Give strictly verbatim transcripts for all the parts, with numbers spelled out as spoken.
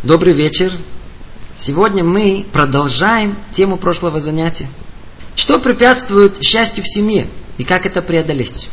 Добрый вечер. Сегодня мы продолжаем тему прошлого занятия. Что препятствует счастью в семье и как это преодолеть?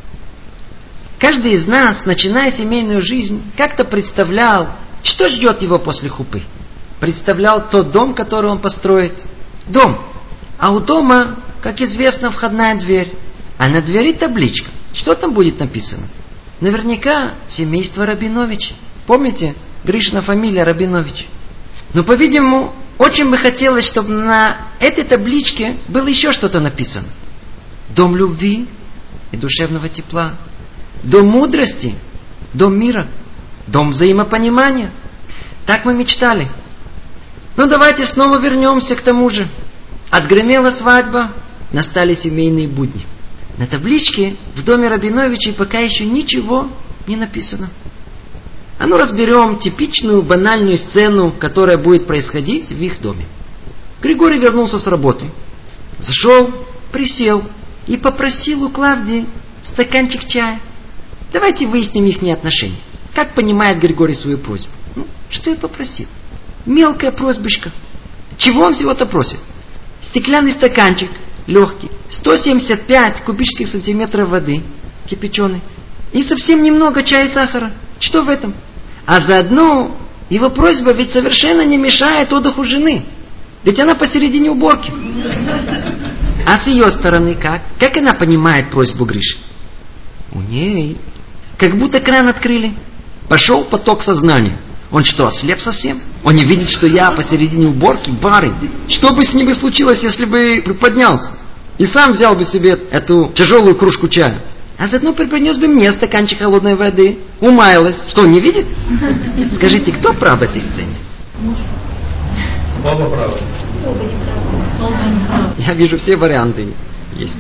Каждый из нас, начиная семейную жизнь, как-то представлял, что ждет его после хупы. Представлял тот дом, который он построит. Дом. А у дома, как известно, входная дверь. А на двери табличка. Что там будет написано? Наверняка семейство Рабинович. Помните? Гришина фамилия Рабинович. Но, по-видимому, очень бы хотелось, чтобы на этой табличке было еще что-то написано. Дом любви и душевного тепла. Дом мудрости. Дом мира. Дом взаимопонимания. Так мы мечтали. Ну, давайте снова вернемся к тому же. Отгремела свадьба, настали семейные будни. На табличке в доме Рабиновичей пока еще ничего не написано. А ну разберем типичную банальную сцену, которая будет происходить в их доме. Григорий вернулся с работы. Зашел, присел и попросил у Клавдии стаканчик чая. Давайте выясним их отношения. Как понимает Григорий свою просьбу? Ну, что я попросил? Мелкая просьбочка. Чего он всего-то просит? Стеклянный стаканчик, легкий, сто семьдесят пять кубических сантиметров воды, кипяченой, и совсем немного чая и сахара. Что в этом? А заодно его просьба ведь совершенно не мешает отдыху жены. Ведь она посередине уборки. А с ее стороны как? Как она понимает просьбу Гриши? У ней как будто кран открыли. Пошел поток сознания. Он что, ослеп совсем? Он не видит, что я посередине уборки, барынь? Что бы с ним бы случилось, если бы приподнялся? И сам взял бы себе эту тяжелую кружку чая. А заодно приподнес бы мне стаканчик холодной воды. Умаялась. Что, не видит? Скажите, кто прав в этой сцене? Оба правы. Я вижу, все варианты есть.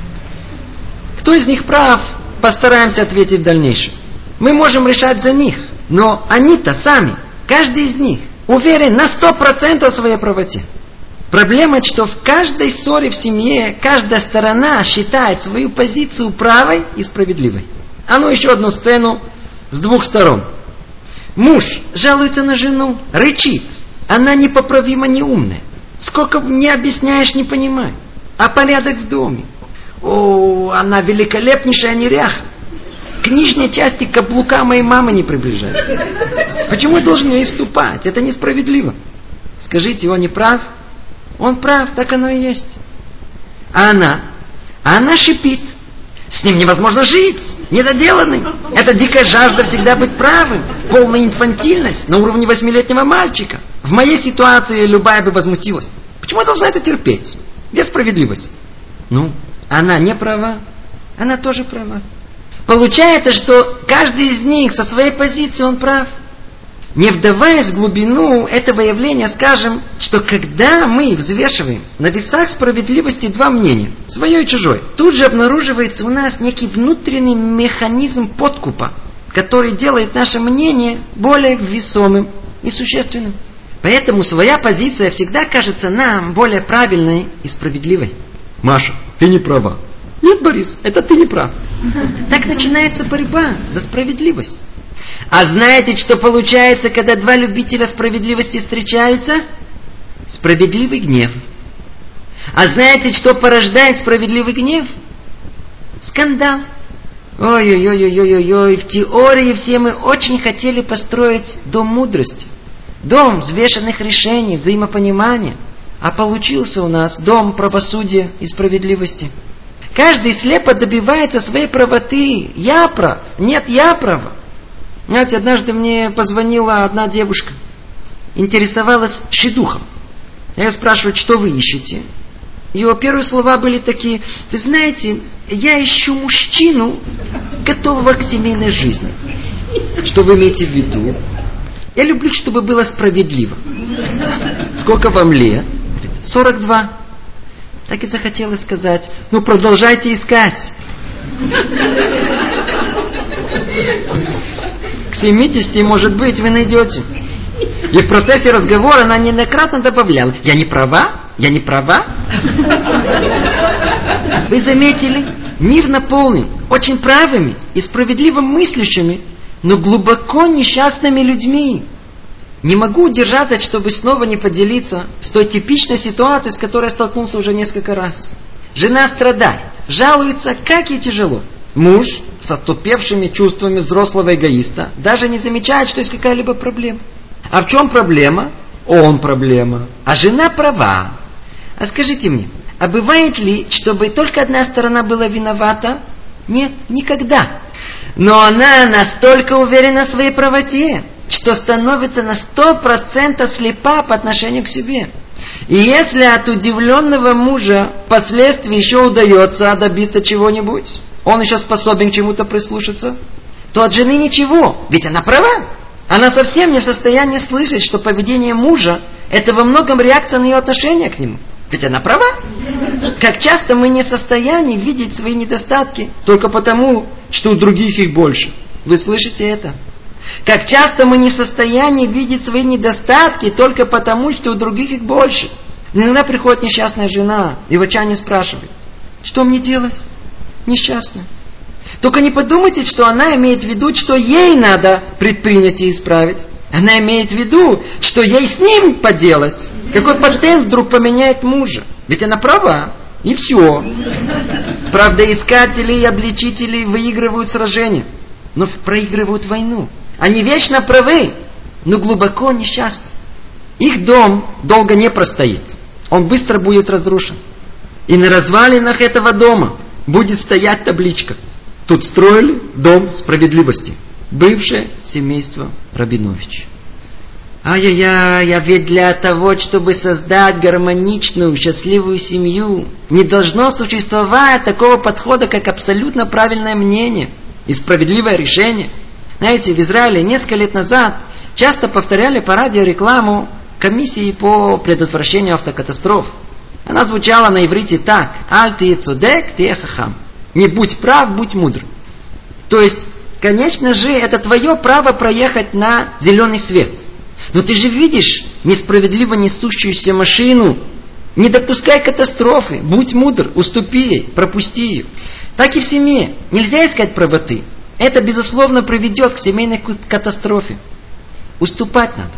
Кто из них прав, постараемся ответить в дальнейшем. Мы можем решать за них. Но они-то сами, каждый из них, уверен на сто процентов в своей правоте. Проблема, что в каждой ссоре в семье каждая сторона считает свою позицию правой и справедливой. А ну еще одну сцену с двух сторон. Муж жалуется на жену, рычит. Она непоправимо неумная. Сколько не объясняешь, не понимаю. А порядок в доме? О, она великолепнейшая неряха. К нижней части каблука моей мамы не приближается. Почему я должен ей ступать? Это несправедливо. Скажите, он не прав? Он прав, так оно и есть. А она? А она шипит. С ним невозможно жить. Недоделанный. Это дикая жажда всегда быть правым. Полная инфантильность на уровне восьмилетнего мальчика. В моей ситуации любая бы возмутилась. Почему я должна это терпеть? Где справедливость? Ну, она не права. Она тоже права. Получается, что каждый из них со своей позиции он прав. Не вдаваясь в глубину этого явления, скажем, что когда мы взвешиваем на весах справедливости два мнения, свое и чужое, тут же обнаруживается у нас некий внутренний механизм подкупа, который делает наше мнение более весомым и существенным. Поэтому своя позиция всегда кажется нам более правильной и справедливой. Маша, ты не права. Нет, Борис, это ты не прав. Так начинается борьба за справедливость. А знаете, что получается, когда два любителя справедливости встречаются? Справедливый гнев. А знаете, что порождает справедливый гнев? Скандал. Ой-ой-ой-ой-ой-ой. В теории все мы очень хотели построить дом мудрости. Дом взвешенных решений, взаимопонимания. А получился у нас дом правосудия и справедливости. Каждый слепо добивается своей правоты. Я прав. Нет, я права. Знаете, однажды мне позвонила одна девушка. Интересовалась шидухом. Я ее спрашиваю, что вы ищете? Ее первые слова были такие: вы знаете, я ищу мужчину, готового к семейной жизни. Что вы имеете в виду? Я люблю, чтобы было справедливо. Сколько вам лет? сорок два. Так и захотелось сказать: ну продолжайте искать. К семидесяти, может быть, вы найдете. И в процессе разговора она неоднократно добавляла: я не права? Я не права? Вы заметили? Мир наполнен очень правыми и справедливо мыслящими, но глубоко несчастными людьми. не могу удержаться, чтобы снова не поделиться с той типичной ситуацией, с которой я столкнулся уже несколько раз. Жена страдает, жалуется, как ей тяжело. Муж с отупевшими чувствами взрослого эгоиста даже не замечает, что есть какая-либо проблема. А в чем проблема? Он проблема. А жена права. А скажите мне, а бывает ли, чтобы только одна сторона была виновата? Нет, никогда. Но она настолько уверена в своей правоте, что становится на сто процентов слепа по отношению к себе. И если от удивленного мужа впоследствии еще удается добиться чего-нибудь, он еще способен к чему-то прислушаться, то от жены ничего, ведь она права. Она совсем не в состоянии слышать, что поведение мужа – это во многом реакция на ее отношение к нему. Ведь она права. Как часто мы не в состоянии видеть свои недостатки только потому, что у других их больше. Вы слышите это? Как часто мы не в состоянии видеть свои недостатки только потому, что у других их больше. Иногда приходит несчастная жена и в отчаянии спрашивает: что мне делать? Несчастная. Только не подумайте, что она имеет в виду, что ей надо предпринять и исправить. Она имеет в виду, что ей с ним поделать. Какой патент вдруг поменяет мужа? Ведь она права. И все. Правда, искатели и обличители выигрывают сражение, но проигрывают войну. Они вечно правы, но глубоко несчастны. Их дом долго не простоит. Он быстро будет разрушен. И на развалинах этого дома будет стоять табличка: тут строили дом справедливости. Бывшее семейство Рабинович. Ай-яй-яй, а ведь для того, чтобы создать гармоничную, счастливую семью, не должно существовать такого подхода, как абсолютно правильное мнение и справедливое решение. Знаете, в Израиле несколько лет назад часто повторяли по радио рекламу комиссии по предотвращению автокатастроф. Она звучала на иврите так: «Аль ти цодек, ти хахам». Не будь прав, будь мудр. То есть, конечно же, это твое право проехать на зеленый свет. Но ты же видишь несправедливо несущуюся машину. Не допускай катастрофы, будь мудр, уступи ей, пропусти ее. Так и в семье. Нельзя искать правоты. Это, безусловно, приведет к семейной катастрофе. Уступать надо.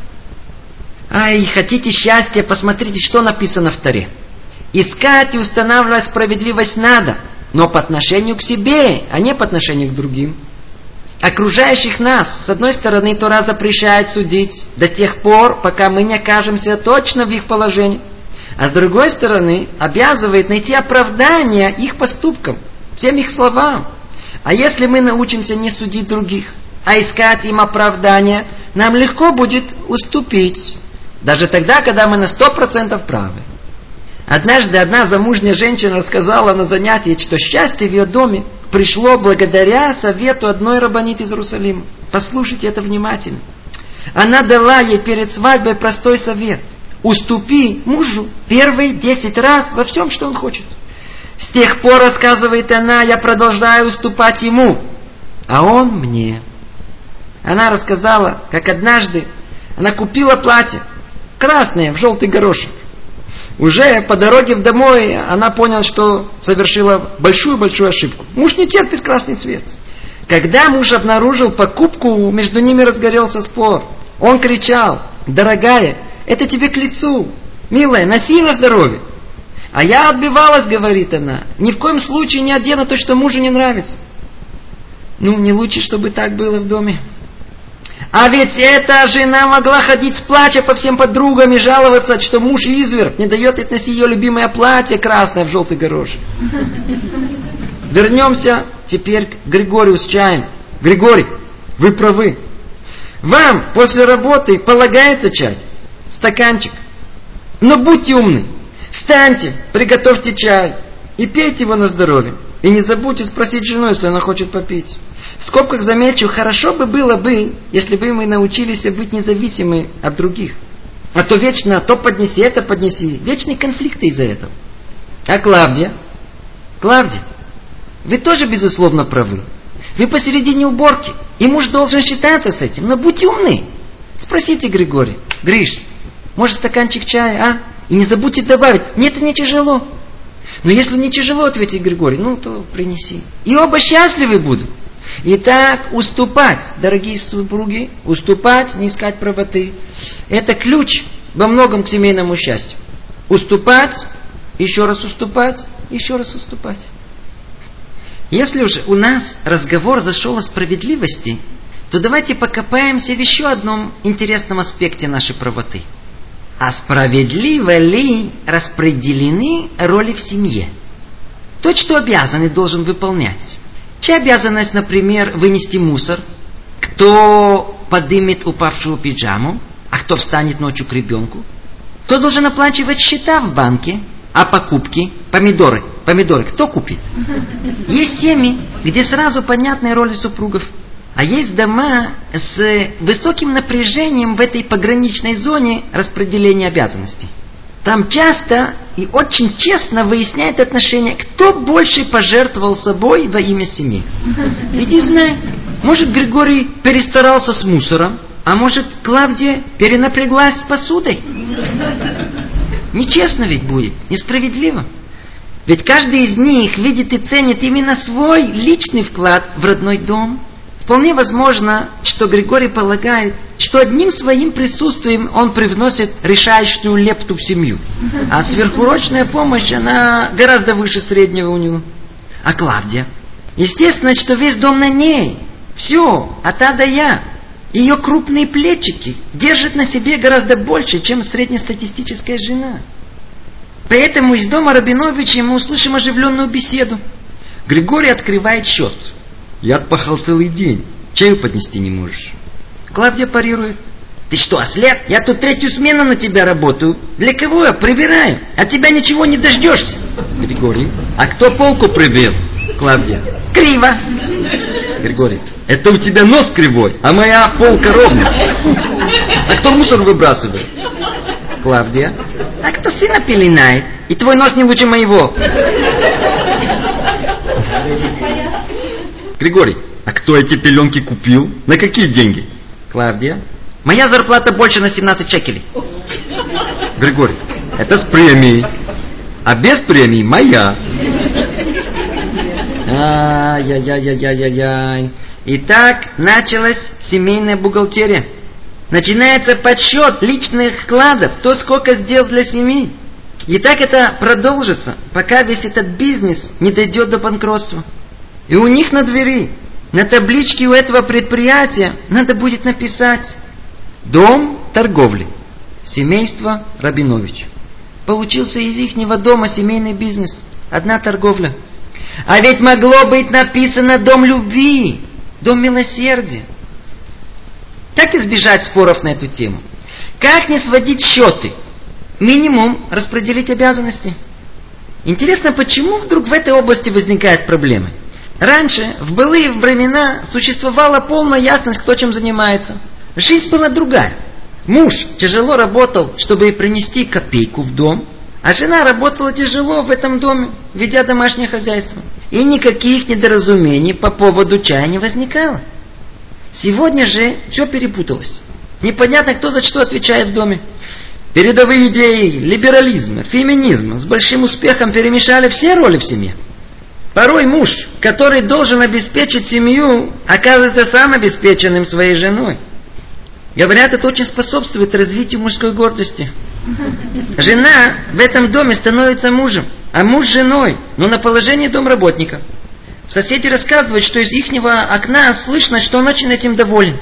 Ай, хотите счастья, посмотрите, что написано в Торе. Искать и устанавливать справедливость надо, но по отношению к себе, а не по отношению к другим. Окружающих нас, с одной стороны, Тора запрещает судить до тех пор, пока мы не окажемся точно в их положении. А с другой стороны, обязывает найти оправдание их поступкам, всем их словам. А если мы научимся не судить других, а искать им оправдание, нам легко будет уступить. Даже тогда, когда мы на сто процентов правы. Однажды одна замужняя женщина рассказала на занятии, что счастье в ее доме пришло благодаря совету одной рабанит из Иерусалима. Послушайте это внимательно. Она дала ей перед свадьбой простой совет: уступи мужу первые десять раз во всем, что он хочет. С тех пор, рассказывает она, я продолжаю уступать ему, а он мне. Она рассказала, как однажды она купила платье красное в желтый горошек. Уже по дороге в домой она поняла, что совершила большую-большую ошибку. Муж не терпит красный цвет. Когда муж обнаружил покупку, между ними разгорелся спор. Он кричал: дорогая, это тебе к лицу. Милая, носи на здоровье. А я отбивалась, говорит она. Ни в коем случае не одену то, что мужу не нравится. Ну, не лучше, чтобы так было в доме. А ведь эта жена могла ходить с плача по всем подругам и жаловаться, что муж изверг, не дает ей носить ее любимое платье красное в желтый горошек. Вернемся теперь к Григорию с чаем. Григорий, вы правы. Вам после работы полагается чай, стаканчик. Но будьте умны. Встаньте, приготовьте чай и пейте его на здоровье. И не забудьте спросить жену, если она хочет попить. В скобках замечу, хорошо бы было бы, если бы мы научились быть независимы от других. А то вечно то поднеси, это поднеси. Вечные конфликты из-за этого. А Клавдия? Клавдия, вы тоже, безусловно, правы. Вы посередине уборки, и муж должен считаться с этим. Но будьте умны. Спросите Григория: Гриш, может стаканчик чая, а? И не забудьте добавить: мне это не тяжело. Но если не тяжело, ответит Григорий, ну то принеси. И оба счастливы будут. Итак, уступать, дорогие супруги, уступать, не искать правоты. Это ключ во многом к семейному счастью. Уступать, еще раз уступать, еще раз уступать. Если уж у нас разговор зашел о справедливости, то давайте покопаемся в еще одном интересном аспекте нашей правоты. А справедливо ли распределены роли в семье? Тот, что обязанный, должен выполнять. Чья обязанность, например, вынести мусор? Кто подымет упавшую пиджаму? А кто встанет ночью к ребенку? Кто должен оплачивать счета в банке? А покупки? Помидоры. Помидоры. Кто купит? Есть семьи, где сразу понятные роли супругов. А есть дома с высоким напряжением в этой пограничной зоне распределения обязанностей. Там часто и очень честно выясняют отношения, кто больше пожертвовал собой во имя семьи. Иди знай, может Григорий перестарался с мусором, а может Клавдия перенапряглась с посудой. Нечестно ведь будет, несправедливо. Ведь каждый из них видит и ценит именно свой личный вклад в родной дом. Вполне возможно, что Григорий полагает, что одним своим присутствием он привносит решающую лепту в семью. А сверхурочная помощь, она гораздо выше среднего у него. А Клавдия? Естественно, что весь дом на ней. Все, от А до Я. Ее крупные плечики держат на себе гораздо больше, чем среднестатистическая жена. Поэтому из дома Рабиновича мы услышим оживленную беседу. Григорий открывает счет. Я отпахал целый день. Чаю поднести не можешь. Клавдия парирует. Ты что, ослеп? Я тут третью смену на тебя работаю. Для кого я прибираю? От тебя ничего не дождешься. Григорий. А кто полку прибил? Клавдия. Криво. Григорий. Это у тебя нос кривой, а моя полка ровная. А кто мусор выбрасывает? Клавдия. А кто сына пеленает? И твой нос не лучше моего. Григорий, а кто эти пеленки купил? На какие деньги? Клавдия. Моя зарплата больше на семнадцать шекелей. Григорий, это с премией. А без премии моя. Ай-яй-яй-яй-яй-яй. Итак, началась семейная бухгалтерия. Начинается подсчет личных вкладов, кто сколько сделал для семьи. И так это продолжится, пока весь этот бизнес не дойдет до банкротства. И у них на двери, на табличке у этого предприятия надо будет написать «Дом торговли. Семейство Рабинович». Получился из ихнего дома семейный бизнес. Одна торговля. А ведь могло быть написано «Дом любви», «Дом милосердия». Как избежать споров на эту тему? Как не сводить счеты? Минимум распределить обязанности. Интересно, почему вдруг в этой области возникают проблемы? Раньше, в былые времена, существовала полная ясность, кто чем занимается. Жизнь была другая. Муж тяжело работал, чтобы принести копейку в дом, а жена работала тяжело в этом доме, ведя домашнее хозяйство. И никаких недоразумений по поводу чая не возникало. Сегодня же все перепуталось. Непонятно, кто за что отвечает в доме. Передовые идеи либерализма, феминизма с большим успехом перемешали все роли в семье. Порой муж, который должен обеспечить семью, оказывается сам обеспеченным своей женой. Говорят, это очень способствует развитию мужской гордости. Жена в этом доме становится мужем, а муж женой, но на положении домработника. Соседи рассказывают, что из ихнего окна слышно, что он очень этим доволен.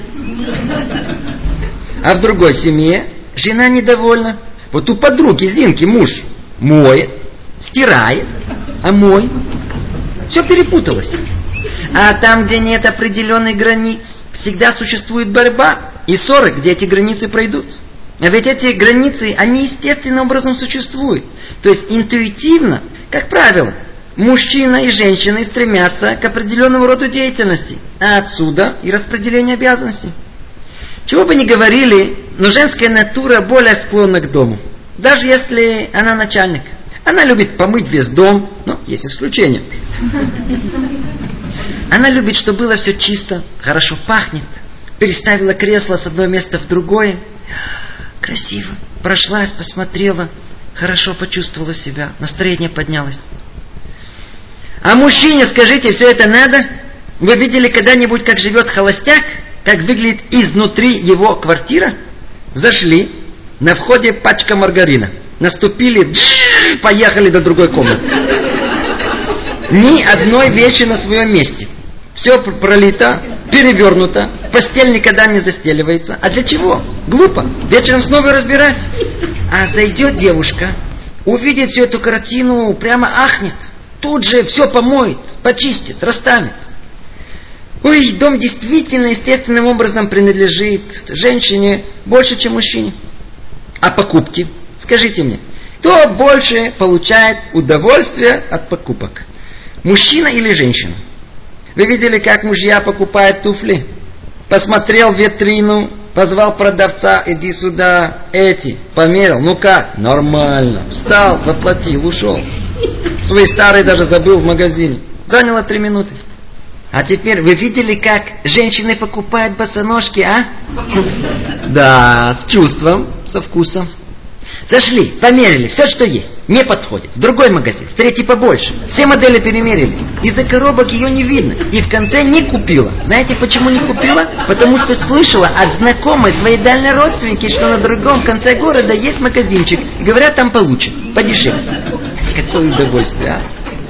А в другой семье жена недовольна. Вот у подруги Зинки муж моет, стирает, а мой. Все перепуталось. А там, где нет определенных границ, всегда существует борьба и ссоры, где эти границы пройдут. А ведь эти границы, они естественным образом существуют. То есть интуитивно, как правило, мужчина и женщина стремятся к определенному роду деятельности. А отсюда и распределение обязанностей. Чего бы ни говорили, но женская натура более склонна к дому. Даже если она начальник. Она любит помыть весь дом, но есть исключения. Она любит, чтобы было все чисто, хорошо пахнет. Переставила кресло с одного места в другое. Красиво. Прошлась, посмотрела. Хорошо почувствовала себя. Настроение поднялось. А мужчине, скажите, все это надо? Вы видели когда-нибудь, как живет холостяк? Как выглядит изнутри его квартира? Зашли, на входе пачка маргарина. Наступили, поехали до другой комнаты. Ни одной вещи на своем месте. Все пролито, перевернуто, постель никогда не застеливается. А для чего? Глупо. Вечером снова разбирать. А зайдет девушка, увидит всю эту картину, прямо ахнет. Тут же все помоет, почистит, расставит. Ой, дом действительно естественным образом принадлежит женщине больше, чем мужчине. А покупки? Скажите мне, кто больше получает удовольствие от покупок? Мужчина или женщина? Вы видели, как мужья покупают туфли? Посмотрел в витрину, позвал продавца, иди сюда, эти, померил, ну как? Нормально. Встал, заплатил, ушел. Свои старые даже забыл в магазине. Заняло три минуты. А теперь вы видели, как женщины покупают босоножки, а? Да, с чувством, со вкусом. Зашли, померили, все, что есть. Не подходит. В другой магазин, в третий побольше. Все модели перемерили. Из-за коробок ее не видно. И в конце не купила. Знаете, почему не купила? Потому что слышала от знакомой своей дальней родственники, что на другом конце города есть магазинчик. И говорят, там получше, подешевле. Какое удовольствие, а?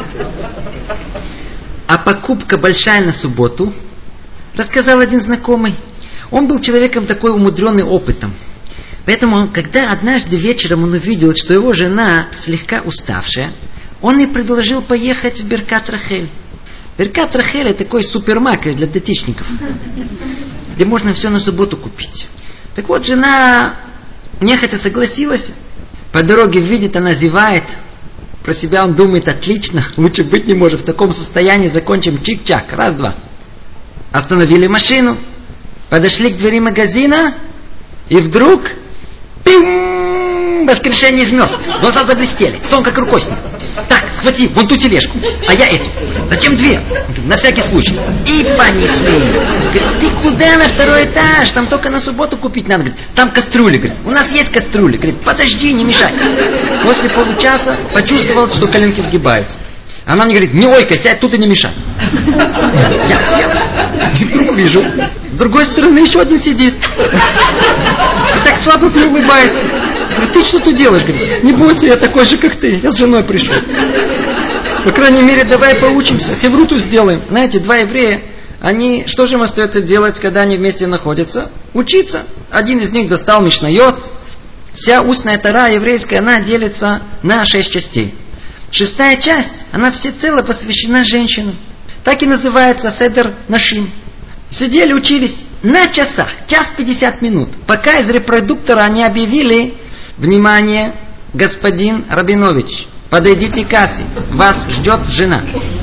А покупка большая на субботу, рассказал один знакомый. Он был человеком такой умудренный опытом. Поэтому, когда однажды вечером он увидел, что его жена слегка уставшая, он ей предложил поехать в Беркат Рахель. Беркат Рахель — это такой супермаркет для детишников, где можно все на субботу купить. Так вот, жена нехотя согласилась. По дороге видит, она зевает. Про себя он думает, отлично, лучше быть не может. В таком состоянии закончим чик-чак. Раз-два. Остановили машину, подошли к двери магазина, и вдруг пим! Воскрешение из мертвых. Глаза заблестели, сон как рукой снят. Так, схвати вон ту тележку, а я эту. Зачем две? На всякий случай. И понесли. Говорит, ты куда на второй этаж? Там только на субботу купить надо. Говорит, там кастрюли. Говорит, у нас есть кастрюли. Говорит, подожди, не мешай. После получаса почувствовал, что коленки сгибаются. Она мне говорит, не ойкай, сядь тут и не мешай. Я сел. И вдруг вижу, с другой стороны еще один сидит. И так слабо мне улыбается. Говорит, ты что тут делаешь? Говорит, не бойся, я такой же, как ты. Я с женой пришел. По крайней мере, давай поучимся. Хевруту сделаем. Знаете, два еврея, они, что же им остается делать, когда они вместе находятся? Учиться. Один из них достал Мишнайот. Вся устная Тора еврейская, она делится на шесть частей. Шестая часть, она всецело посвящена женщинам. Так и называется Седер Нашим. Сидели, учились на часах, час пятьдесят минут, пока из репродуктора они объявили: внимание, господин Рабинович, подойдите к кассе, вас ждет жена.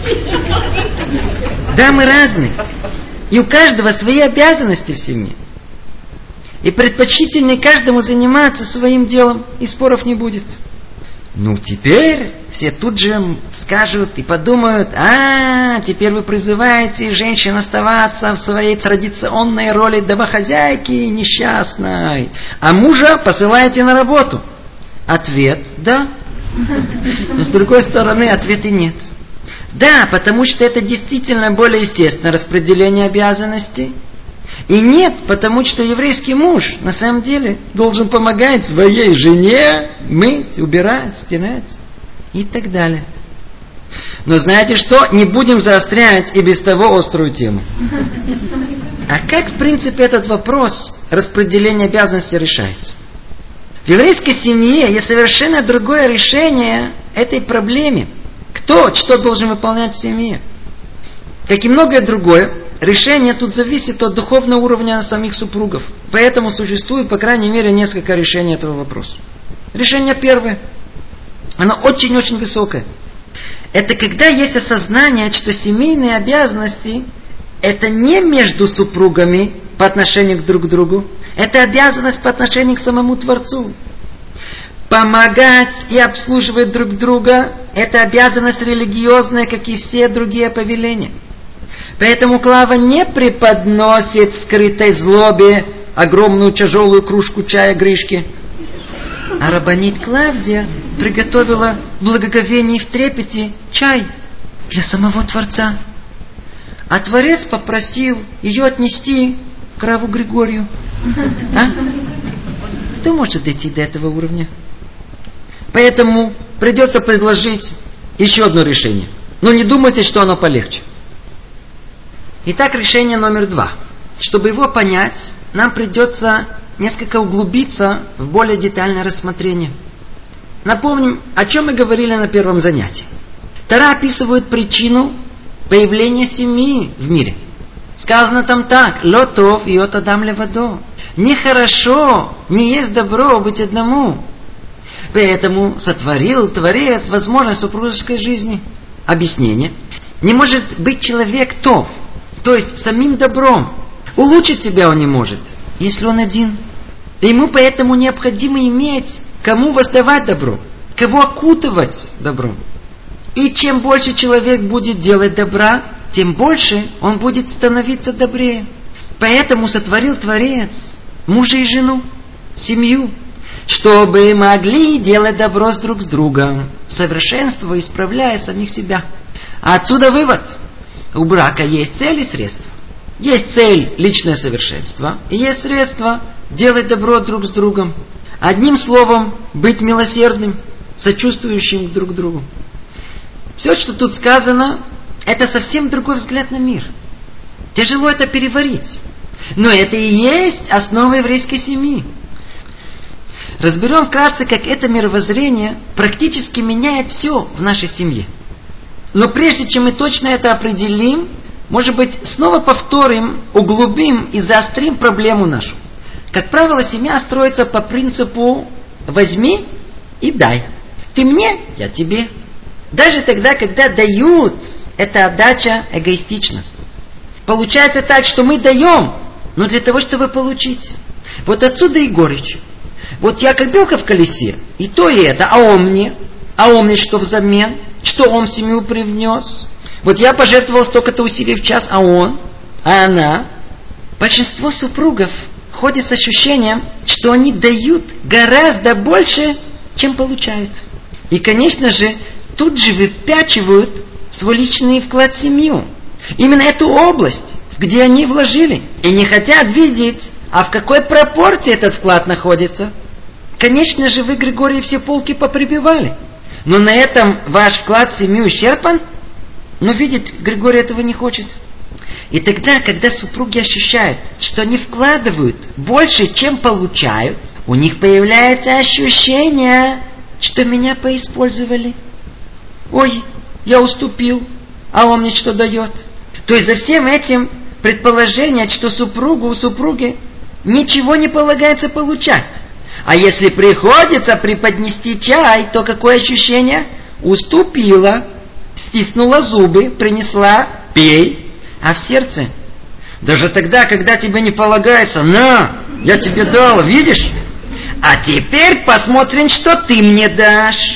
Да, мы разные, и у каждого свои обязанности в семье. И предпочтительнее каждому заниматься своим делом, и споров не будет. Ну, теперь все тут же скажут и подумают: а, теперь вы призываете женщин оставаться в своей традиционной роли домохозяйки несчастной, а мужа посылаете на работу. Ответ – да. Но с другой стороны, ответа нет. Да, потому что это действительно более естественное распределение обязанностей. И нет, потому что еврейский муж на самом деле должен помогать своей жене мыть, убирать, стирать и так далее. Но знаете что? Не будем заострять и без того острую тему. А как в принципе этот вопрос распределения обязанностей решается? В еврейской семье есть совершенно другое решение этой проблемы. Кто что должен выполнять в семье? Как и многое другое, решение тут зависит от духовного уровня самих супругов. Поэтому существует, по крайней мере, несколько решений этого вопроса. Решение первое. Оно очень-очень высокое. Это когда есть осознание, что семейные обязанности это не между супругами по отношению к друг другу. Это обязанность по отношению к самому Творцу. Помогать и обслуживать друг друга это обязанность религиозная, как и все другие повеления. Поэтому Клава не преподносит в скрытой злобе огромную тяжелую кружку чая Гришке. А рабанит Клавдия приготовила в благоговении и в трепете чай для самого Творца. А Творец попросил ее отнести к равву Григорию. А? Кто может дойти до этого уровня? Поэтому придется предложить еще одно решение. Но не думайте, что оно полегче. Итак, решение номер два. Чтобы его понять, нам придется несколько углубиться в более детальное рассмотрение. Напомним, о чем мы говорили на первом занятии. Тора описывает причину появления семьи в мире. Сказано там так: «Ло тов йот адам левадо». Нехорошо, не есть добро быть одному. Поэтому сотворил Творец возможность супружеской жизни. Объяснение. Не может быть человек тов, то есть самим добром. Улучшить себя он не может, если он один. И ему поэтому необходимо иметь кому воздавать добро, кого окутывать добром. И чем больше человек будет делать добра, тем больше он будет становиться добрее. Поэтому сотворил Творец мужа и жену, семью, чтобы могли делать добро с друг с другом, совершенствуя и исправляя самих себя. А отсюда вывод. У брака есть цель и средства. Есть цель – личное совершенство, и есть средства – делать добро друг с другом. Одним словом, быть милосердным, сочувствующим друг к другу. Все, что тут сказано, это совсем другой взгляд на мир. Тяжело это переварить. Но это и есть основа еврейской семьи. Разберем вкратце, как это мировоззрение практически меняет все в нашей семье. Но прежде чем мы точно это определим, может быть, снова повторим, углубим и заострим проблему нашу. Как правило, семья строится по принципу «возьми и дай». Ты мне, я тебе. Даже тогда, когда дают, эта отдача эгоистична. Получается так, что мы даем, но для того, чтобы получить. Вот отсюда и горечь. Вот я как белка в колесе, и то и это, а он мне, а он мне что взамен, что он в семью привнес. Вот я пожертвовал столько-то усилий в час, а он, а она. Большинство супругов ходят с ощущением, что они дают гораздо больше, чем получают. И, конечно же, тут же выпячивают свой личный вклад в семью. Именно эту область, где они вложили. И не хотят видеть, а в какой пропорции этот вклад находится. Конечно же, вы, Григорий, все полки поприбивали. Но на этом ваш вклад в семью исчерпан? Но видеть Григорий этого не хочет. И тогда, когда супруги ощущают, что они вкладывают больше, чем получают, у них появляется ощущение, что меня поиспользовали. Ой, я уступил, а он мне что дает? То есть за всем этим предположение, что супругу у супруги ничего не полагается получать. А если приходится преподнести чай, то какое ощущение? Уступила, стиснула зубы, принесла, пей. А в сердце? Даже тогда, когда тебе не полагается, на, я тебе дал, видишь? А теперь посмотрим, что ты мне дашь.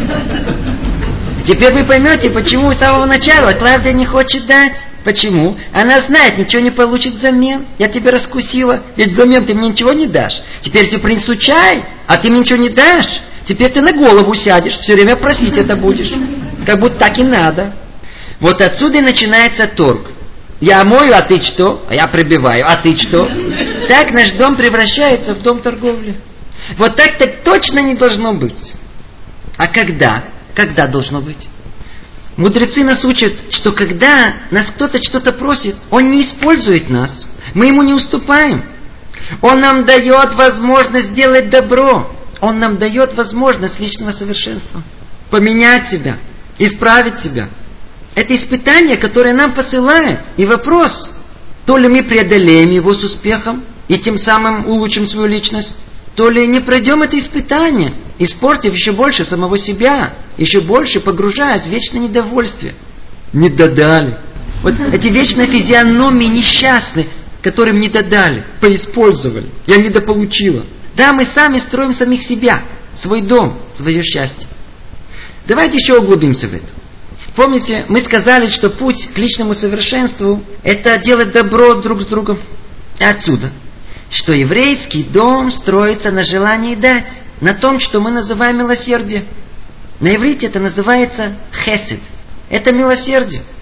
Теперь вы поймете, почему с самого начала Клавдия не хочет дать. Почему? Она знает, ничего не получит взамен. Я тебя раскусила, ведь взамен ты мне ничего не дашь. Теперь я тебе принесу чай, а ты мне ничего не дашь. Теперь ты на голову сядешь, все время просить это будешь. Как будто так и надо. Вот отсюда и начинается торг. Я мою, а ты что? А я прибиваю, а ты что? Так наш дом превращается в дом торговли. Вот так так точно не должно быть. А когда? Когда должно быть? Мудрецы нас учат, что когда нас кто-то что-то просит, он не использует нас. Мы ему не уступаем. Он нам дает возможность сделать добро. Он нам дает возможность личного совершенства. Поменять себя, исправить себя. Это испытание, которое нам посылает. И вопрос, то ли мы преодолеем его с успехом и тем самым улучшим свою личность, то ли не пройдем это испытание, испортив еще больше самого себя, еще больше погружаясь в вечное недовольствие. Не додали. Вот эти вечные физиономии несчастные, которым не додали, поиспользовали. Я недополучила. Да, мы сами строим самих себя, свой дом, свое счастье. Давайте еще углубимся в это. Помните, мы сказали, что путь к личному совершенству – это делать добро друг с другом. И отсюда, что еврейский дом строится на желании дать, на том, что мы называем милосердие. На иврите это называется хесед. Это милосердие.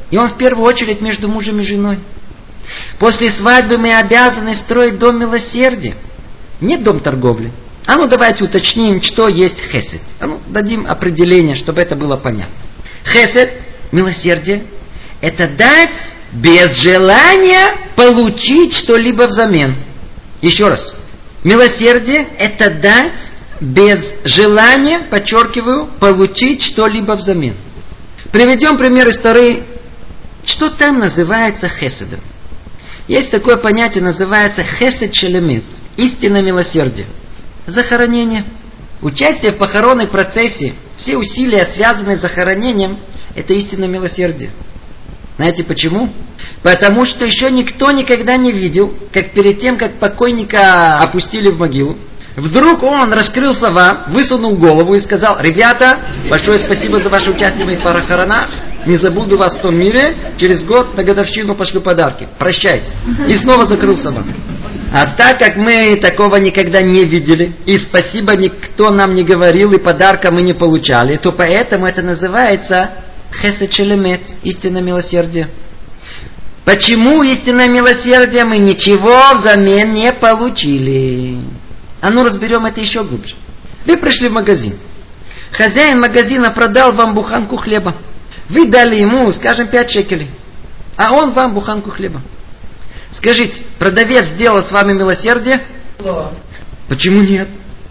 И он в первую очередь между мужем и женой. После свадьбы мы обязаны строить дом милосердия. Не дом торговли. А ну давайте уточним, что есть хесед. А ну дадим определение, чтобы это было понятно. Хесед, милосердие, это дать без желания получить что-либо взамен. Еще раз. Милосердие это дать без желания, подчеркиваю, получить что-либо взамен. Приведем пример из Торы. Что там называется хеседом? Есть такое понятие, называется хесед шелемет. Истинное милосердие. Захоронение. Участие в похоронной процессе, все усилия, связанные с захоронением, это истинное милосердие. Знаете почему? Потому что еще никто никогда не видел, как перед тем, как покойника опустили в могилу, вдруг он раскрылся вам, высунул голову и сказал: ребята, большое спасибо за ваше участие в моих похоронах. Не забуду вас в том мире. Через год на годовщину пошлю подарки. Прощайте. И снова закрылся вам. А так как мы такого никогда не видели, и спасибо никто нам не говорил, и подарка мы не получали, то поэтому это называется хесед шелемет, истинное милосердие. Почему истинное милосердие? Мы ничего взамен не получили. А ну разберем это еще глубже. Вы пришли в магазин. Хозяин магазина продал вам буханку хлеба. Вы дали ему, скажем, пять шекелей. А он вам буханку хлеба. Скажите, продавец сделал с вами милосердие? Да. Почему нет?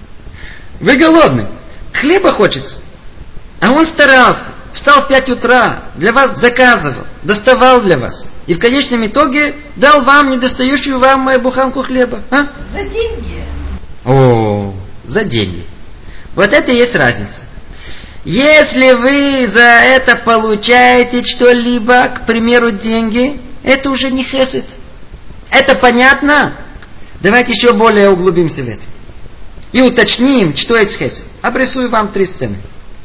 Вы голодны. Хлеба хочется. А он старался. Встал в пять утра. Для вас заказывал. Доставал для вас. И в конечном итоге дал вам недостающую вам мою буханку хлеба. А? За деньги. О, за деньги. Вот это и есть разница. Если вы за это получаете что-либо, к примеру, деньги, это уже не хесед. Это понятно? Давайте еще более углубимся в это. И уточним, что есть хесед. Обрисую вам три сцены.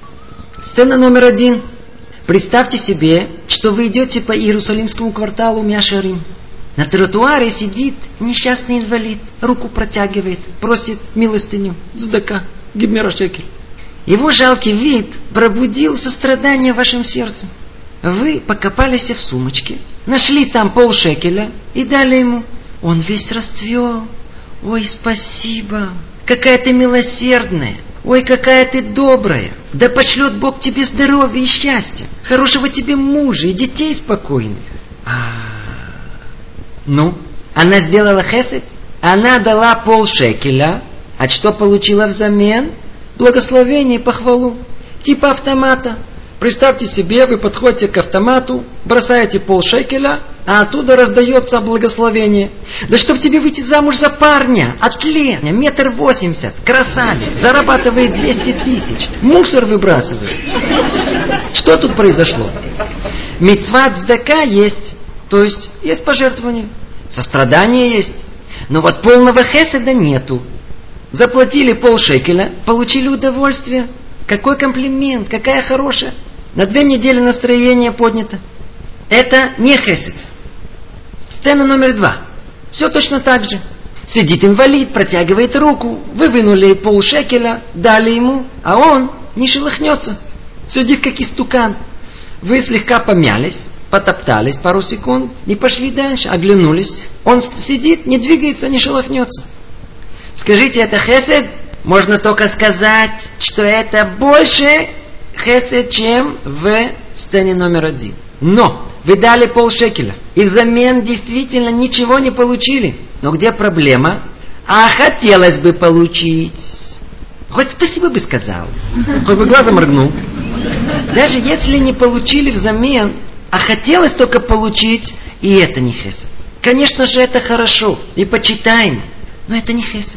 Сцена номер один. Представьте себе, что вы идете по Иерусалимскому кварталу Миашарим. На тротуаре сидит несчастный инвалид, руку протягивает, просит милостыню, цдака, гибмера шекель. Его жалкий вид пробудил сострадание в вашем сердце. Вы покопались в сумочке, нашли там полшекеля и дали ему. Он весь расцвел. Ой, спасибо, какая ты милосердная. Ой, какая ты добрая. Да пошлет Бог тебе здоровья и счастья, хорошего тебе мужа и детей спокойных. А-а-а. Ну, она сделала хесед? Она дала полшекеля, а что получила взамен? Благословение и похвалу. Типа автомата. Представьте себе, вы подходите к автомату, бросаете полшекеля, а оттуда раздается благословение. Да чтоб тебе выйти замуж за парня, атлет, метр восемьдесят, красавец, зарабатывает двести тысяч, мусор выбрасывает. Что тут произошло? Мицва цдака есть, то есть есть пожертвование, сострадание есть, но вот полного хеседа нету. Заплатили полшекеля, получили удовольствие. Какой комплимент, какая хорошая. На две недели настроение поднято. Это не хесед. Сцена номер два. Все точно так же. Сидит инвалид, протягивает руку. Вы вынули полшекеля, дали ему, а он не шелохнется. Сидит как истукан. Вы слегка помялись, потоптались пару секунд и пошли дальше, оглянулись. Он сидит, не двигается, не шелохнется. Скажите, это хесед? Можно только сказать, что это больше хесед, чем в сцене номер один. Но вы дали полшекеля, и взамен действительно ничего не получили. Но где проблема? А хотелось бы получить. Хоть спасибо бы сказал. Хоть бы глазом моргнул. Даже если не получили взамен, а хотелось только получить, и это не хесед. Конечно же, это хорошо и почитаемо, но это не хесед.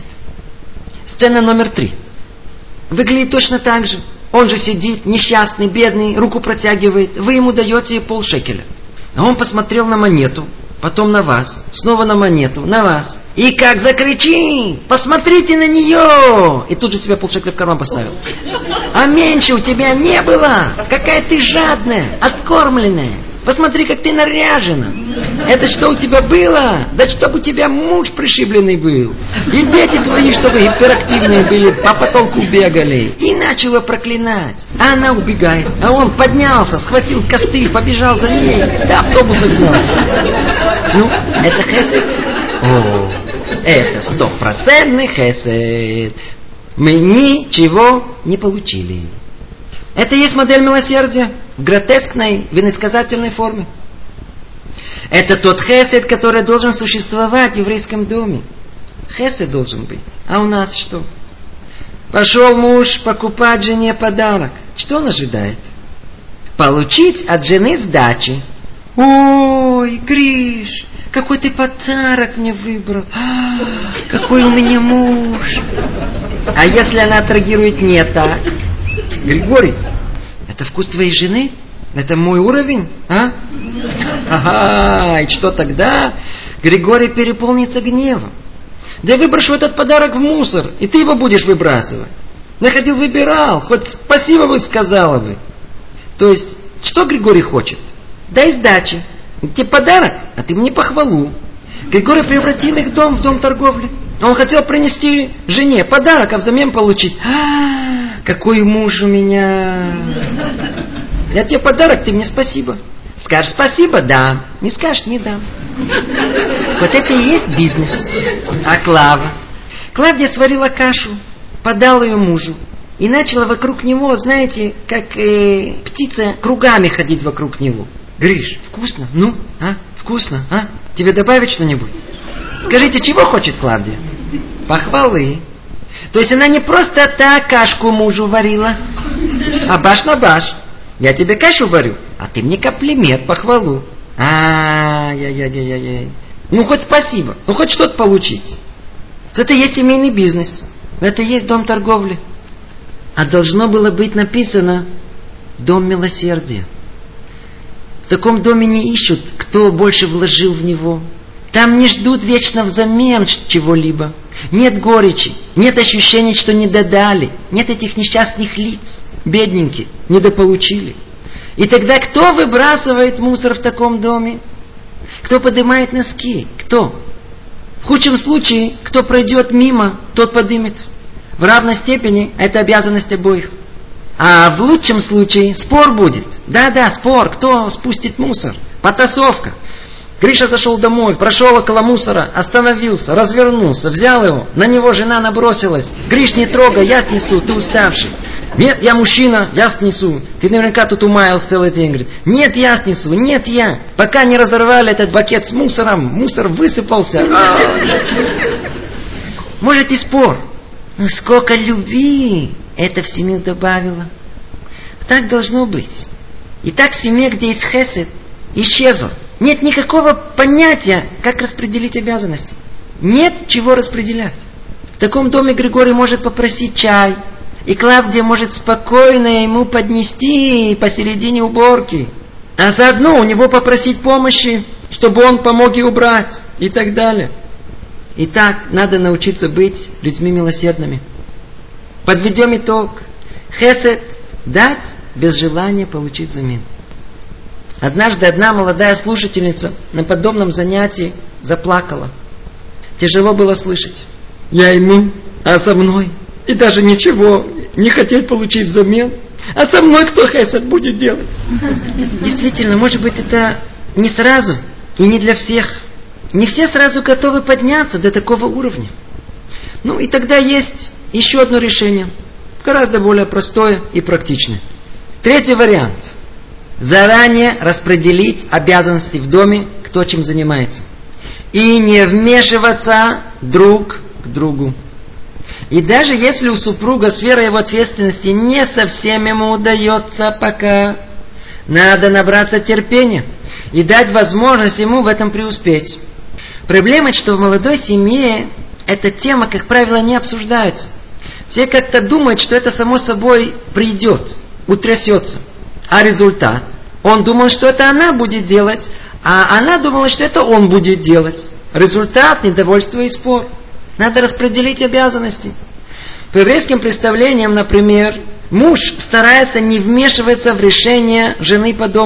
Сцена номер три. Выглядит точно так же. Он же сидит, несчастный, бедный, руку протягивает. Вы ему даете полшекеля. А он посмотрел на монету, потом на вас, снова на монету, на вас. И как закричит: посмотрите на нее! И тут же себе полшекеля в карман поставил. А меньше у тебя не было! Какая ты жадная, откормленная! Посмотри, как ты наряжена. Это что у тебя было? Да чтобы у тебя муж пришибленный был. И дети твои, чтобы гиперактивные были, по потолку бегали. И начала проклинать. А она убегает. А он поднялся, схватил костыль, побежал за ней. До автобуса гнался. Ну, это хесед? О, это стопроцентный хесед. Мы ничего не получили. Это и есть модель милосердия в гротескной, в иносказательной форме. Это тот хесед, который должен существовать в еврейском доме. Хесед должен быть. А у нас что? Пошел муж покупать жене подарок. Что он ожидает? Получить от жены сдачи. Ой, Гриш, какой ты подарок мне выбрал. А, какой у меня муж. А если она отреагирует не так? Григорий, это вкус твоей жены? Это мой уровень? А? Ага, и что тогда? Григорий переполнится гневом. Да я выброшу этот подарок в мусор, и ты его будешь выбрасывать. Находил, выбирал, хоть спасибо бы сказала бы. То есть, что Григорий хочет? Дай сдачи. Тебе подарок, а ты мне похвалу. Григорий превратил их дом в дом торговли. Он хотел принести жене подарок, а взамен получить. А, какой муж у меня. Я тебе подарок, ты мне спасибо. Скажешь спасибо, да. Не скажешь, не дам. Вот это и есть бизнес. А Клава? Клавдия сварила кашу, подала ее мужу. И начала вокруг него, знаете, как э, птица кругами ходить вокруг него. Гриш, вкусно? Ну, а? Вкусно, а? Тебе добавить что-нибудь? Скажите, чего хочет Клавдия? Похвалы. То есть она не просто так кашку мужу варила, а баш на баш. Я тебе кашу варю, а ты мне комплимент, похвалу. А-яй-яй-яй-яй. Ну, хоть спасибо, ну, хоть что-то получить. Это и есть семейный бизнес. Это и есть дом торговли. А должно было быть написано «Дом милосердия». В таком доме не ищут, кто больше вложил в него. Там не ждут вечно взамен чего-либо. Нет горечи, нет ощущения, что не додали. Нет этих несчастных лиц, бедненькие, недополучили. И тогда кто выбрасывает мусор в таком доме? Кто поднимает носки? Кто? В худшем случае, кто пройдет мимо, тот поднимет. В равной степени это обязанность обоих. А в лучшем случае спор будет. Да-да, спор. Кто спустит мусор? Потасовка. Гриша зашел домой, прошел около мусора, остановился, развернулся, взял его. На него жена набросилась. Гриш, не трогай, я снесу, ты уставший. Нет, я мужчина, я снесу. Ты наверняка тут умаялся целый день. Говорит, нет, я снесу, нет, я. Пока не разорвали этот бакет с мусором, мусор высыпался. Может и спор. Но сколько любви это в семью добавило. Так должно быть. И так в семье, где есть хесед, исчезло. Нет никакого понятия, как распределить обязанности. Нет чего распределять. В таком доме Григорий может попросить чай, и Клавдия может спокойно ему поднести посередине уборки. А заодно у него попросить помощи, чтобы он помог ей убрать, и так далее. Итак, надо научиться быть людьми милосердными. Подведем итог. Хесед – дать без желания получить взамен. Однажды одна молодая слушательница на подобном занятии заплакала. Тяжело было слышать. Я ему, а со мной. И даже ничего не хотеть получить взамен. А со мной кто хесед будет делать? Действительно, может быть, это не сразу и не для всех. Не все сразу готовы подняться до такого уровня. Ну и тогда есть еще одно решение. Гораздо более простое и практичное. Третий вариант. Заранее распределить обязанности в доме, кто чем занимается. И не вмешиваться друг к другу. И даже если у супруга сфера его ответственности не совсем ему удается пока, надо набраться терпения и дать возможность ему в этом преуспеть. Проблема, что в молодой семье эта тема, как правило, не обсуждается. Все как-то думают, что это само собой придет, утрясется. А результат? Он думал, что это она будет делать, а она думала, что это он будет делать. Результат – недовольство и спор. Надо распределить обязанности. По еврейским представлениям, например, муж старается не вмешиваться в решение жены по дому.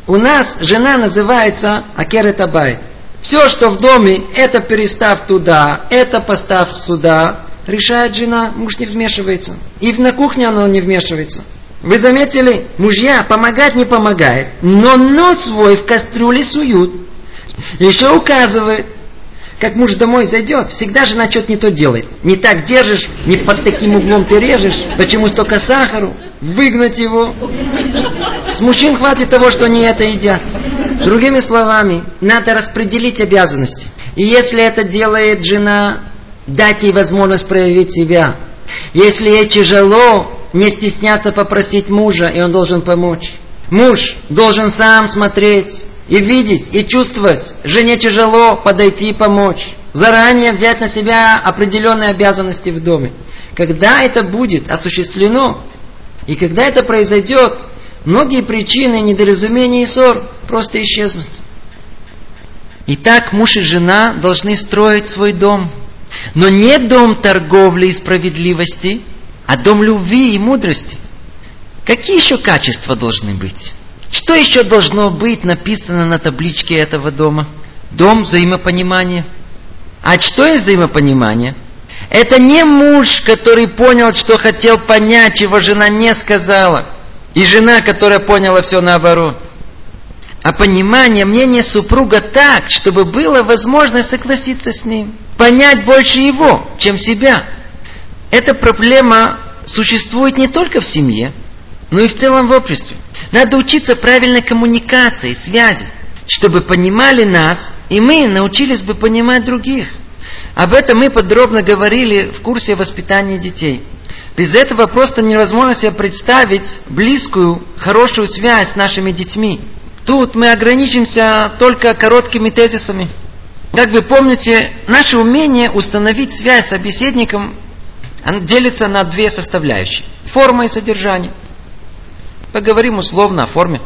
У нас жена называется акерет абайт. Все, что в доме, это перестав туда, это поставь сюда, решает жена, муж не вмешивается. И на кухне он не вмешивается. Вы заметили, мужья помогать не помогает, но нос свой в кастрюле суют. Еще указывает, как муж домой зайдет, всегда жена что-то не то делает. Не так держишь, не под таким углом ты режешь, почему столько сахару, выгнать его. С мужчин хватит того, что они это едят. Другими словами, надо распределить обязанности. И если это делает жена, дать ей возможность проявить себя. Если ей тяжело, не стесняться попросить мужа, и он должен помочь. Муж должен сам смотреть и видеть, и чувствовать. Жене тяжело подойти и помочь. Заранее взять на себя определенные обязанности в доме. Когда это будет осуществлено, и когда это произойдет, многие причины недоразумения и ссор просто исчезнут. Итак, муж и жена должны строить свой дом. Но не дом торговли и справедливости, а дом любви и мудрости. Какие еще качества должны быть? Что еще должно быть написано на табличке этого дома? Дом взаимопонимания. А что есть взаимопонимание? Это не муж, который понял, что хотел понять, чего жена не сказала. И жена, которая поняла все наоборот. А понимание мнения супруга так, чтобы была возможность согласиться с ним. Понять больше его, чем себя. Эта проблема существует не только в семье, но и в целом в обществе. Надо учиться правильной коммуникации, связи, чтобы понимали нас, и мы научились бы понимать других. Об этом мы подробно говорили в курсе воспитания детей. Без этого просто невозможно себе представить близкую, хорошую связь с нашими детьми. Тут мы ограничимся только короткими тезисами. Как вы помните, наше умение установить связь с собеседником делится на две составляющие. Форма и содержание. Поговорим условно о форме.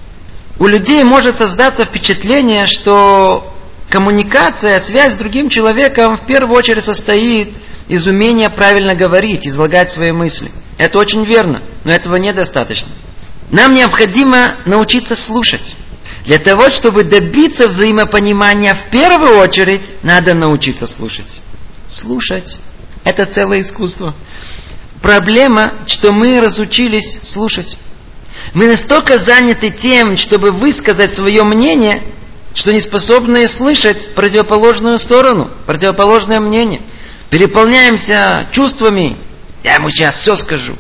У людей может создаться впечатление, что коммуникация, связь с другим человеком в первую очередь состоит из умения правильно говорить, излагать свои мысли. Это очень верно, но этого недостаточно. Нам необходимо научиться слушать. Для того, чтобы добиться взаимопонимания, в первую очередь надо научиться слушать. Слушать – это целое искусство. Проблема, что мы разучились слушать. Мы настолько заняты тем, чтобы высказать свое мнение, что не способны слышать противоположную сторону, противоположное мнение. Переполняемся чувствами. Я ему сейчас все скажу.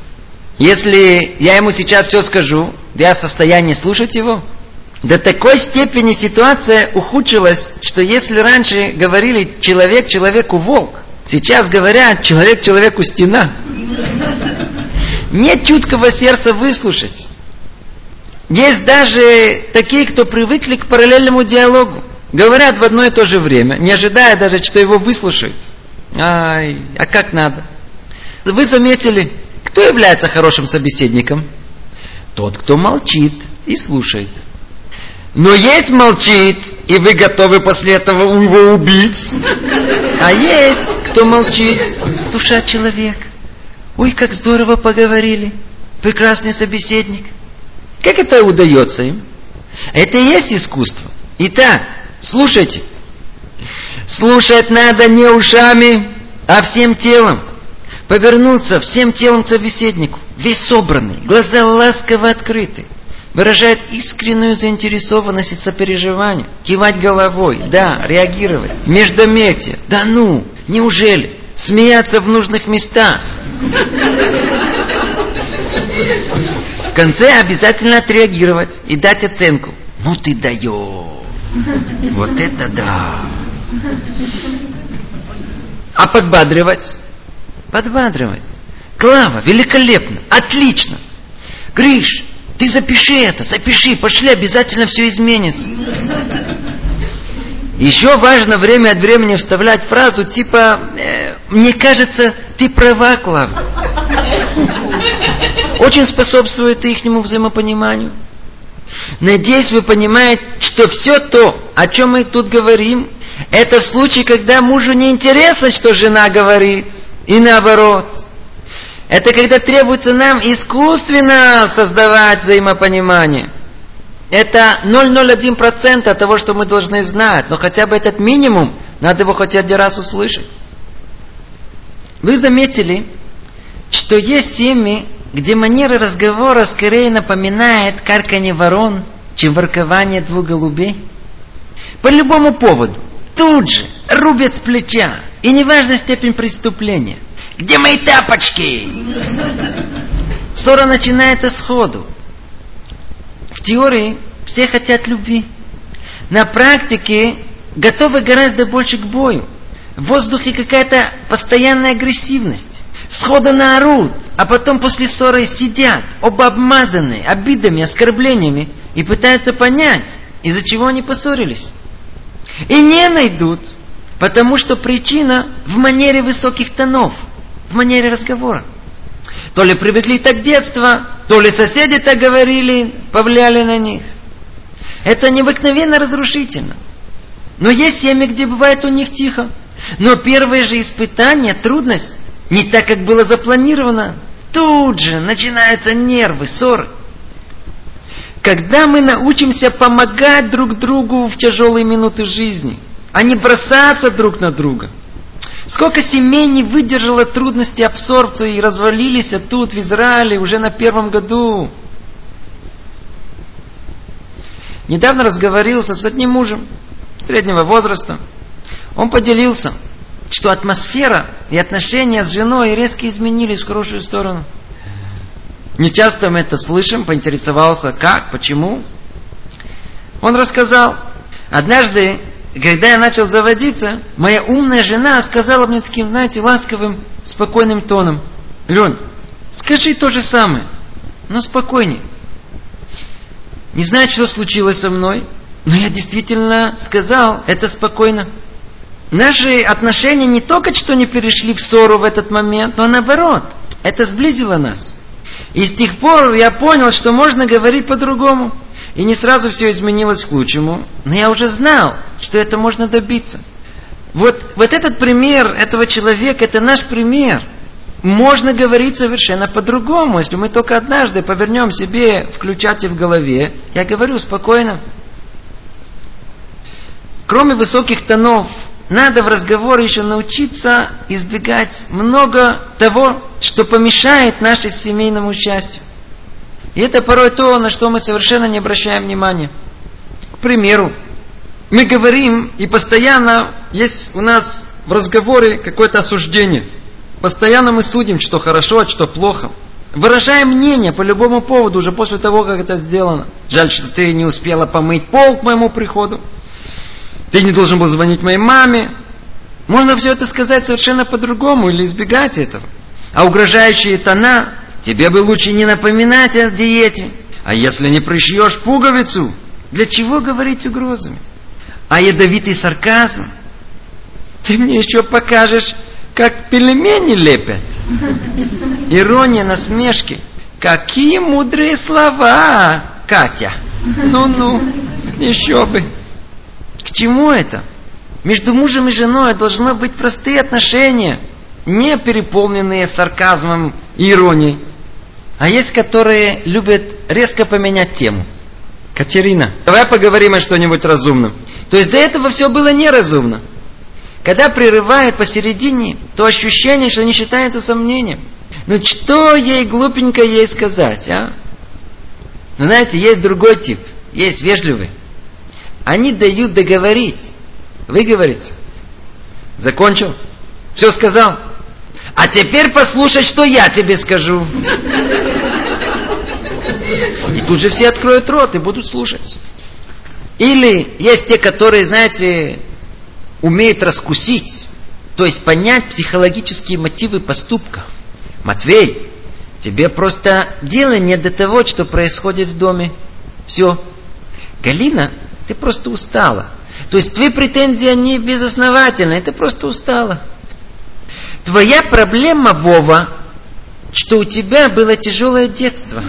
Если я ему сейчас все скажу, я в состоянии слушать его? До такой степени ситуация ухудшилась, что если раньше говорили человек человеку волк, сейчас говорят человек человеку стена. Нет чуткого сердца выслушать. Есть даже такие, кто привыкли к параллельному диалогу. Говорят в одно и то же время, не ожидая даже, что его выслушают. Ай, а как надо? Вы заметили, кто является хорошим собеседником? Тот, кто молчит и слушает. Но есть молчит, и вы готовы после этого его убить. А есть, кто молчит, душа человека. Ой, как здорово поговорили. Прекрасный собеседник. Как это удается им? Это и есть искусство. Итак, слушайте. Слушать надо не ушами, а всем телом. Повернуться всем телом к собеседнику. Весь собранный, глаза ласково открыты. Выражает искреннюю заинтересованность и сопереживание. Кивать головой, да, реагировать. Междометие, да ну, неужели? Смеяться в нужных местах. В конце обязательно отреагировать и дать оценку. Ну ты даешь. Вот это да. А подбадривать? Подбадривать. Клава, великолепно, отлично. Гриш, ты запиши это, запиши, пошли, обязательно все изменится. Еще важно время от времени вставлять фразу типа э, «Мне кажется, ты права, Клава». Очень способствует ихнему взаимопониманию. Надеюсь, вы понимаете, что все то, о чем мы тут говорим, это в случае, когда мужу не интересно, что жена говорит, и наоборот. Это когда требуется нам искусственно создавать взаимопонимание. Это ноль целых ноль один процента того, что мы должны знать. Но хотя бы этот минимум, надо его хоть один раз услышать. Вы заметили, что есть семьи, где манера разговора скорее напоминает карканье ворон, чем воркование двух голубей? По любому поводу. Тут же рубят с плеча. И неважна степень преступления. Где мои тапочки? Ссора начинается сходу. В теории все хотят любви. На практике готовы гораздо больше к бою. В воздухе какая-то постоянная агрессивность. Сходу наорут, а потом после ссоры сидят, оба обмазанные обидами, оскорблениями, и пытаются понять, из-за чего они поссорились. И не найдут, потому что причина в манере высоких тонов, в манере разговора. То ли привыкли так с детства, то ли соседи так говорили, повлияли на них. Это необыкновенно разрушительно. Но есть семьи, где бывает у них тихо. Но первое же испытание, трудность, не так, как было запланировано. Тут же начинаются нервы, ссоры. Когда мы научимся помогать друг другу в тяжелые минуты жизни, а не бросаться друг на друга. Сколько семей не выдержало трудности абсорбции и развалились тут, в Израиле, уже на первом году. Недавно разговорился с одним мужем среднего возраста. Он поделился, что атмосфера и отношения с женой резко изменились в хорошую сторону. Не часто мы это слышим, поинтересовался, как, почему. Он рассказал, однажды, когда я начал заводиться, моя умная жена сказала мне таким, знаете, ласковым, спокойным тоном: Лен, скажи то же самое, но спокойнее. Не знаю, что случилось со мной, но я действительно сказал это спокойно. Наши отношения не только что не перешли в ссору в этот момент, но наоборот, это сблизило нас. И с тех пор я понял, что можно говорить по-другому. И не сразу все изменилось к лучшему, но я уже знал, что это можно добиться. Вот, вот этот пример этого человека, это наш пример. Можно говорить совершенно по-другому, если мы только однажды повернем себе включатель в голове. Я говорю спокойно. Кроме высоких тонов, надо в разговоре еще научиться избегать много того, что помешает нашему семейному счастью. И это порой то, на что мы совершенно не обращаем внимания. К примеру, мы говорим, и постоянно есть у нас в разговоре какое-то осуждение. Постоянно мы судим, что хорошо, что плохо. Выражаем мнение по любому поводу уже после того, как это сделано. Жаль, что ты не успела помыть пол к моему приходу. Ты не должен был звонить моей маме. Можно все это сказать совершенно по-другому или избегать этого. А угрожающие тона: тебе бы лучше не напоминать о диете. А если не пришьешь пуговицу, для чего говорить угрозами? А ядовитый сарказм: ты мне еще покажешь, как пельмени лепят. Ирония, насмешки: какие мудрые слова, Катя. Ну-ну, еще бы. К чему это? Между мужем и женой должны быть простые отношения, не переполненные сарказмом и иронией. А есть, которые любят резко поменять тему. Катерина, давай поговорим о что-нибудь разумном. То есть до этого все было неразумно. Когда прерывает посередине, то ощущение, что не считается сомнением. Ну что ей глупенько ей сказать, а? Ну знаете, есть другой тип, есть вежливый. Они дают договорить, выговориться. Закончил? Все сказал? А теперь послушай, что я тебе скажу. И тут же все откроют рот и будут слушать. Или есть те, которые, знаете, умеют раскусить, то есть понять психологические мотивы поступка. Матвей, тебе просто дело не до того, что происходит в доме. Все. Галина, ты просто устала. То есть твои претензии, они безосновательны, ты просто устала. Твоя проблема, Вова, что у тебя было тяжелое детство.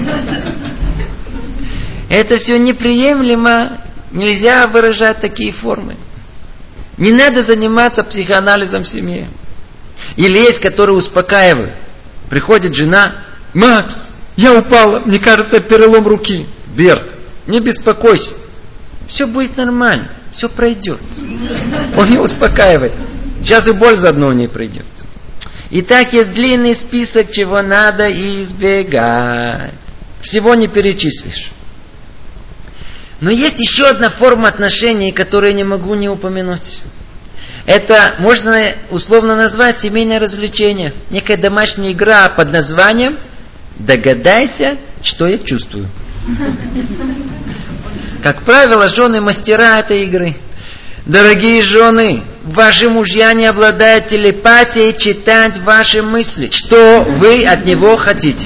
Это все неприемлемо, нельзя выражать такие формы. Не надо заниматься психоанализом в семье. Или есть, которые успокаивают. Приходит жена: Макс, я упала, мне кажется, перелом руки. Берт, не беспокойся, все будет нормально, все пройдет. Он ее успокаивает. Сейчас и боль заодно у ней пройдет. И так есть длинный список, чего надо избегать. Всего не перечислишь. Но есть еще одна форма отношений, которую не могу не упомянуть. Это можно условно назвать семейное развлечение. Некая домашняя игра под названием «Догадайся, что я чувствую». Как правило, жены мастера этой игры. Дорогие жены, ваши мужья не обладают телепатией читать ваши мысли. Что вы от него хотите?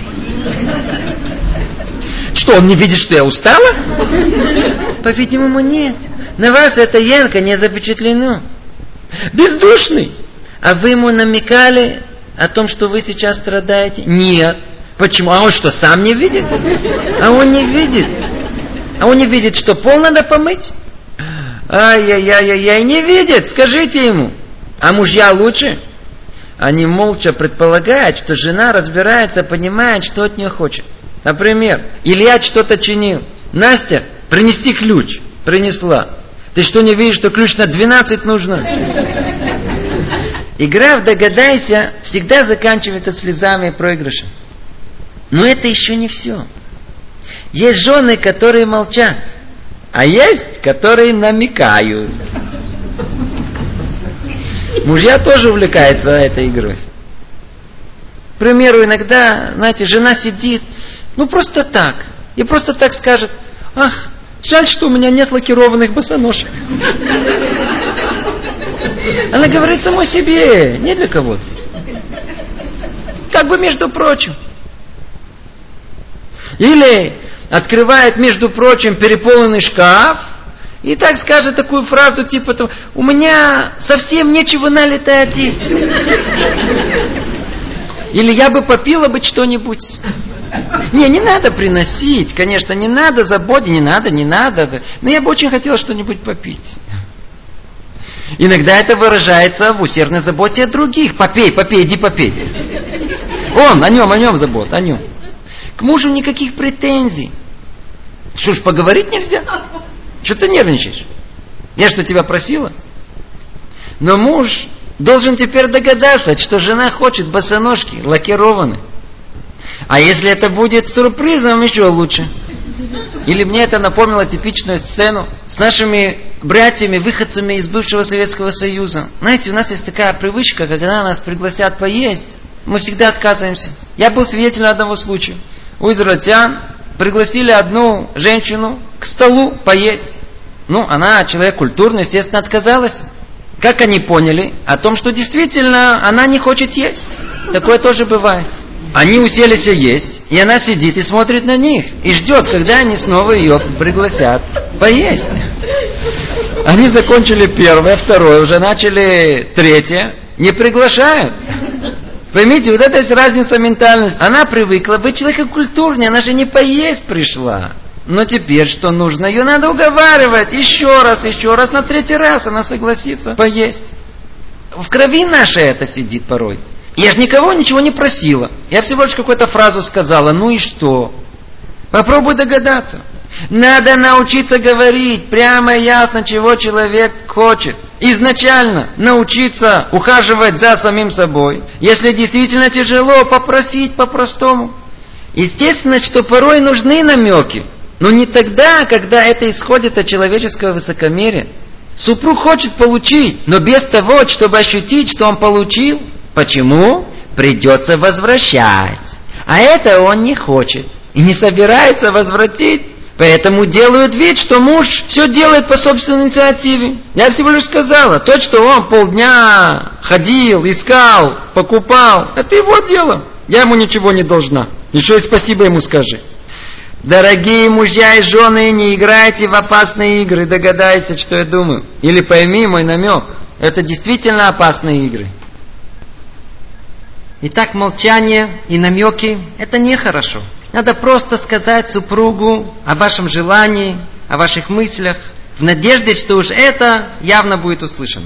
Что, он не видит, что я устала? По-видимому, нет. На вас это ярко не запечатлено. Бездушный. А вы ему намекали о том, что вы сейчас страдаете? Нет. Почему? А он что, сам не видит? А он не видит. А он не видит, что пол надо помыть? Ай-яй-яй-яй, не видит. Скажите ему. А мужья лучше? Они молча предполагают, что жена разбирается, понимает, что от нее хочет. Например, Илья что-то чинил. Настя, принести ключ. Принесла. Ты что, не видишь, что ключ на двенадцать нужно? Игра в «Догадайся» всегда заканчивается слезами и проигрышем. Но это еще не все. Есть жены, которые молчат. А есть, которые намекают. Мужья тоже увлекаются этой игрой. К примеру, иногда, знаете, жена сидит, ну просто так, и просто так скажет: ах, жаль, что у меня нет лакированных босоножек. Она говорит самой себе, не для кого-то. Как бы между прочим. Или открывает, между прочим, переполненный шкаф и так скажет такую фразу типа: у меня совсем нечего налито одеть. Или я бы попила бы что-нибудь. Не, не надо приносить, конечно, не надо заботить, не надо, не надо. Но я бы очень хотела что-нибудь попить. Иногда это выражается в усердной заботе о других. Попей, попей, иди попей. Он, о нем, о нем забота, о нем. К мужу никаких претензий. Что ж, поговорить нельзя? Что ты нервничаешь? Я что, тебя просила? Но муж должен теперь догадаться, что жена хочет босоножки лакированные. А если это будет сюрпризом, еще лучше. Или мне это напомнило типичную сцену с нашими братьями, выходцами из бывшего Советского Союза. Знаете, у нас есть такая привычка, когда нас пригласят поесть, мы всегда отказываемся. Я был свидетелем одного случая. У израильтян пригласили одну женщину к столу поесть. Ну, она, человек культурный, естественно, отказалась. Как они поняли? О том, что действительно она не хочет есть. Такое тоже бывает. Они уселись есть, и она сидит и смотрит на них, и ждет, когда они снова ее пригласят поесть. Они закончили первое, второе, уже начали третье, не приглашают. Поймите, вот это есть разница ментальности. Она привыкла быть человеком культурнее, она же не поесть пришла. Но теперь что нужно? Ее надо уговаривать еще раз, еще раз, на третий раз она согласится поесть. В крови нашей это сидит порой. Я же никого ничего не просила. Я всего лишь какую-то фразу сказала. Ну и что? Попробуй догадаться. Надо научиться говорить прямо и ясно, чего человек хочет. Изначально научиться ухаживать за самим собой. Если действительно тяжело, попросить по-простому. Естественно, что порой нужны намеки. Но не тогда, когда это исходит от человеческого высокомерия. Супруг хочет получить, но без того, чтобы ощутить, что он получил. Почему? Придется возвращать. А это он не хочет. И не собирается возвратить. Поэтому делают вид, что муж все делает по собственной инициативе. Я всего лишь сказала, то, что он полдня ходил, искал, покупал, это его дело. Я ему ничего не должна. Еще и спасибо ему скажи. Дорогие мужья и жены, не играйте в опасные игры. Догадайся, что я думаю. Или пойми мой намек. Это действительно опасные игры. Итак, молчание и намеки – это нехорошо. Надо просто сказать супругу о вашем желании, о ваших мыслях, в надежде, что уж это явно будет услышано.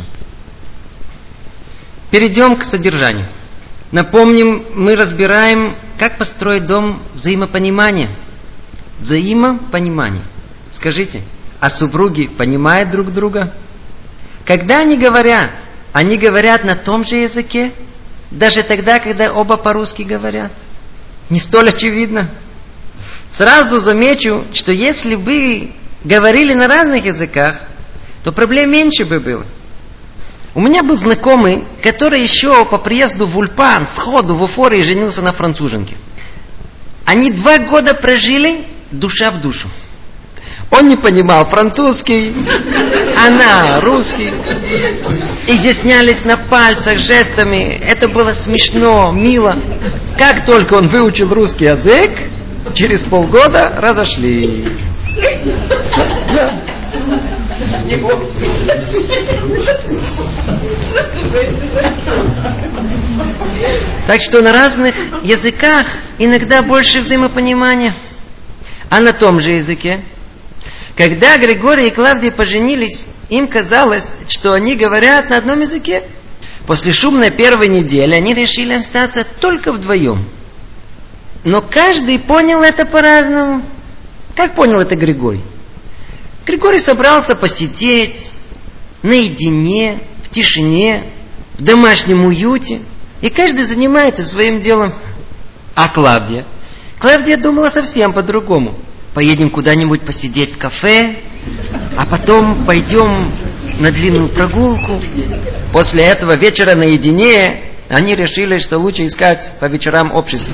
Перейдем к содержанию. Напомним, мы разбираем, как построить дом взаимопонимания. Взаимопонимание. Скажите, а супруги понимают друг друга? Когда они говорят, они говорят на том же языке? Даже тогда, когда оба по-русски говорят? Не столь очевидно. Сразу замечу, что если бы говорили на разных языках, то проблем меньше бы было. У меня был знакомый, который еще по приезду в Ульпан сходу в эйфории женился на француженке. Они два года прожили душа в душу. Он не понимал французский, она русский. Изъяснялись на пальцах, жестами. Это было смешно, мило. Как только он выучил русский язык, через полгода разошлись. Так что на разных языках иногда больше взаимопонимания. А на том же языке, когда Григорий и Клавдия поженились, им казалось, что они говорят на одном языке. После шумной первой недели они решили остаться только вдвоем. Но каждый понял это по-разному. Как понял это Григорий? Григорий собрался посидеть наедине, в тишине, в домашнем уюте. И каждый занимается своим делом. А Клавдия? Клавдия думала совсем по-другому. Поедем куда-нибудь посидеть в кафе, а потом пойдем на длинную прогулку. После этого вечера наедине они решили, что лучше искать по вечерам общество.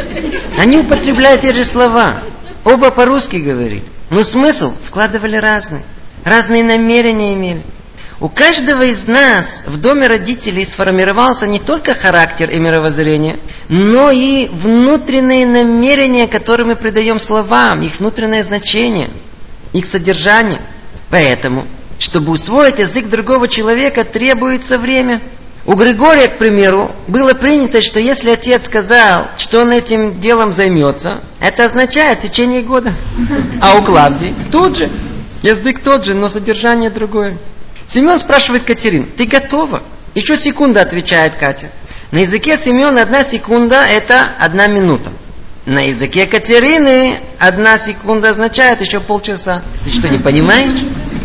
Они употребляют те же слова. Оба по-русски говорили. Но смысл вкладывали разный. Разные намерения имели. У каждого из нас в доме родителей сформировался не только характер и мировоззрение, но и внутренние намерения, которые мы придаем словам, их внутреннее значение, их содержание. Поэтому, чтобы усвоить язык другого человека, требуется время. У Григория, к примеру, было принято, что если отец сказал, что он этим делом займется, это означает в течение года. А у Клавдии тут же. Язык тот же, но содержание другое. Семен спрашивает Катерину: ты готова? Еще секунда, отвечает Катя. На языке Семена одна секунда – это одна минута. На языке Катерины одна секунда означает еще полчаса. Ты что, не понимаешь?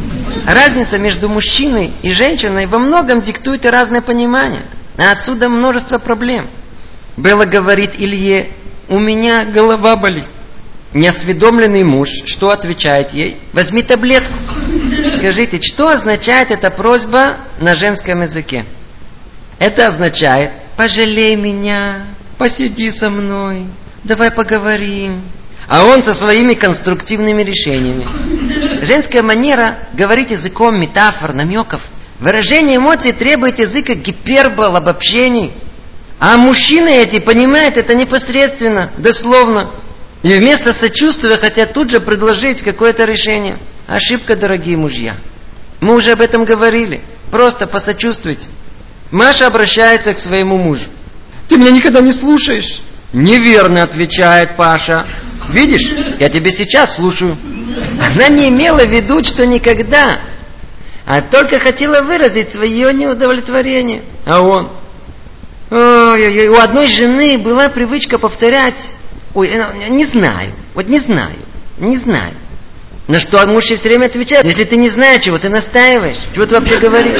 Разница между мужчиной и женщиной во многом диктует и разное понимание. А отсюда множество проблем. Белла говорит Илье: у меня голова болит. Неосведомленный муж что отвечает ей? Возьми таблетку. Скажите, что означает эта просьба на женском языке? Это означает: пожалей меня, посиди со мной, давай поговорим. А он со своими конструктивными решениями. Женская манера говорить языком метафор, намеков. Выражение эмоций требует языка гипербол, обобщений. А мужчины эти понимают это непосредственно, дословно. И вместо сочувствия хотят тут же предложить какое-то решение. Ошибка, дорогие мужья. Мы уже об этом говорили. Просто посочувствуйте. Маша обращается к своему мужу: ты меня никогда не слушаешь. Неверно, отвечает Паша. Видишь, я тебя сейчас слушаю. Она не имела в виду, что никогда, а только хотела выразить свое неудовлетворение. А он? Ой-ой-ой, у одной жены была привычка повторять: ой, не знаю, вот не знаю, не знаю. На что муж ей все время отвечает: если ты не знаешь, чего ты настаиваешь, чего ты вообще говоришь?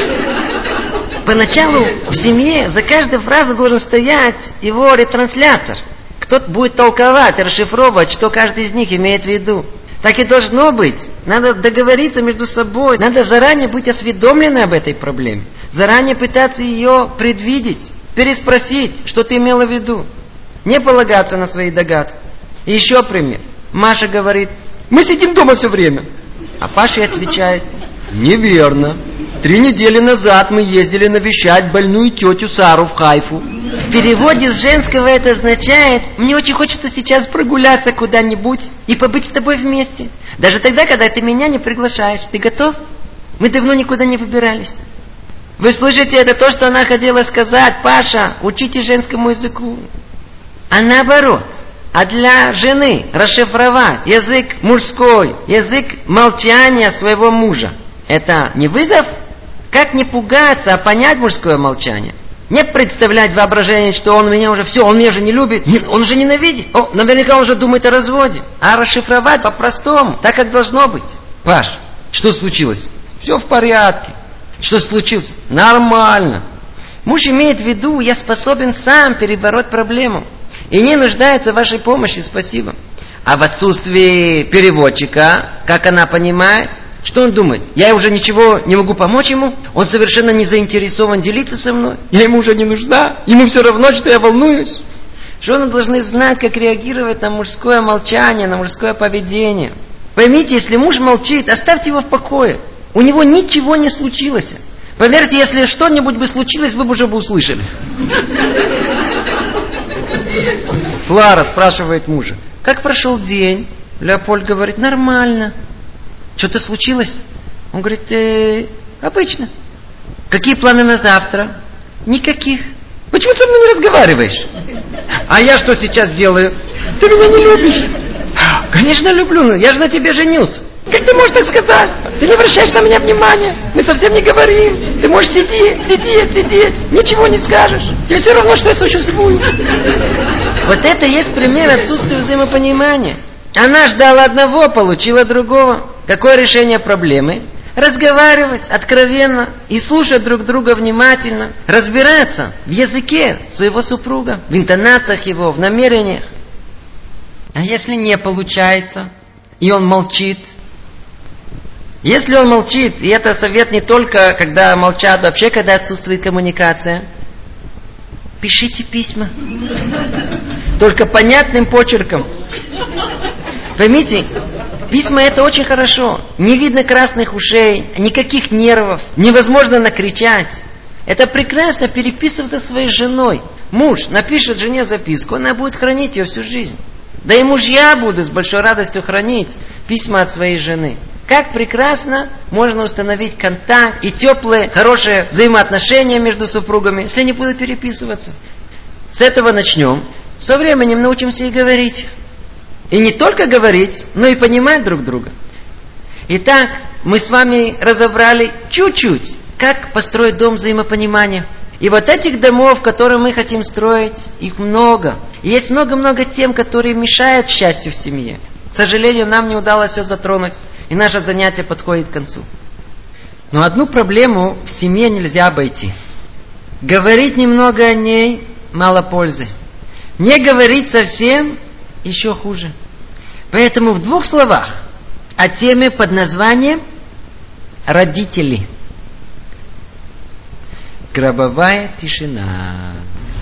Поначалу в семье за каждой фразой должен стоять его ретранслятор. Кто-то будет толковать, расшифровывать, что каждый из них имеет в виду. Так и должно быть. Надо договориться между собой. Надо заранее быть осведомлены об этой проблеме. Заранее пытаться ее предвидеть, переспросить, что ты имела в виду. Не полагаться на свои догадки. И еще пример. Маша говорит: мы сидим дома все время. А Паша отвечает: неверно. Три недели назад мы ездили навещать больную тетю Сару в Хайфу. В переводе с женского это означает: мне очень хочется сейчас прогуляться куда-нибудь и побыть с тобой вместе. Даже тогда, когда ты меня не приглашаешь. Ты готов? Мы давно никуда не выбирались. Вы слышите, это то, что она хотела сказать. Паша, учите женскому языку. А наоборот. А для жены расшифровать язык мужской, язык молчания своего мужа — это не вызов? Как не пугаться, а понять мужское молчание? Не представлять воображение, что он меня уже все, он меня уже не любит, он уже ненавидит. О, наверняка он уже думает о разводе. А расшифровать по-простому, так как должно быть. Паш, что случилось? Все в порядке. Что случилось? Нормально. Муж имеет в виду, я способен сам перебороть проблему. И не нуждается в вашей помощи, спасибо. А в отсутствии переводчика, как она понимает, что он думает? Я уже ничего не могу помочь ему? Он совершенно не заинтересован делиться со мной? Я ему уже не нужна? Ему все равно, что я волнуюсь? Жены должны знать, как реагировать на мужское молчание, на мужское поведение. Поймите, если муж молчит, оставьте его в покое. У него ничего не случилось. Поверьте, если что-нибудь бы случилось, вы бы уже бы услышали. Клара спрашивает мужа: как прошел день? Леопольд говорит: нормально. Что-то случилось? Он говорит: э, обычно. Какие планы на завтра? Никаких. Почему ты со мной не разговариваешь? А я что сейчас делаю? Ты меня не любишь. Конечно люблю, но я же на тебе женился. Как ты можешь так сказать? Ты не обращаешь на меня внимания. Мы совсем не говорим. Ты можешь сидеть, сидеть, сидеть. Ничего не скажешь. Тебе все равно, что я существую. Вот это и есть пример отсутствия взаимопонимания. Она ждала одного, получила другого. Какое решение проблемы? Разговаривать откровенно и слушать друг друга внимательно. Разбираться в языке своего супруга, в интонациях его, в намерениях. А если не получается, и он молчит? Если он молчит, и это совет не только, когда молчат, вообще, когда отсутствует коммуникация, пишите письма. Только понятным почерком. Поймите, письма это очень хорошо. Не видно красных ушей, никаких нервов, невозможно накричать. Это прекрасно переписываться со своей женой. Муж напишет жене записку, она будет хранить ее всю жизнь. Да и мужья будут с большой радостью хранить письма от своей жены. Как прекрасно можно установить контакт и теплые, хорошие взаимоотношения между супругами, если они будут переписываться. С этого начнем. Со временем научимся и говорить. И не только говорить, но и понимать друг друга. Итак, мы с вами разобрали чуть-чуть, как построить дом взаимопонимания. И вот этих домов, которые мы хотим строить, их много. И есть много-много тем, которые мешают счастью в семье. К сожалению, нам не удалось все затронуть, и наше занятие подходит к концу. Но одну проблему в семье нельзя обойти. Говорить немного о ней мало пользы. Не говорить совсем еще хуже. Поэтому в двух словах о теме под названием «Родители». Гробовая тишина.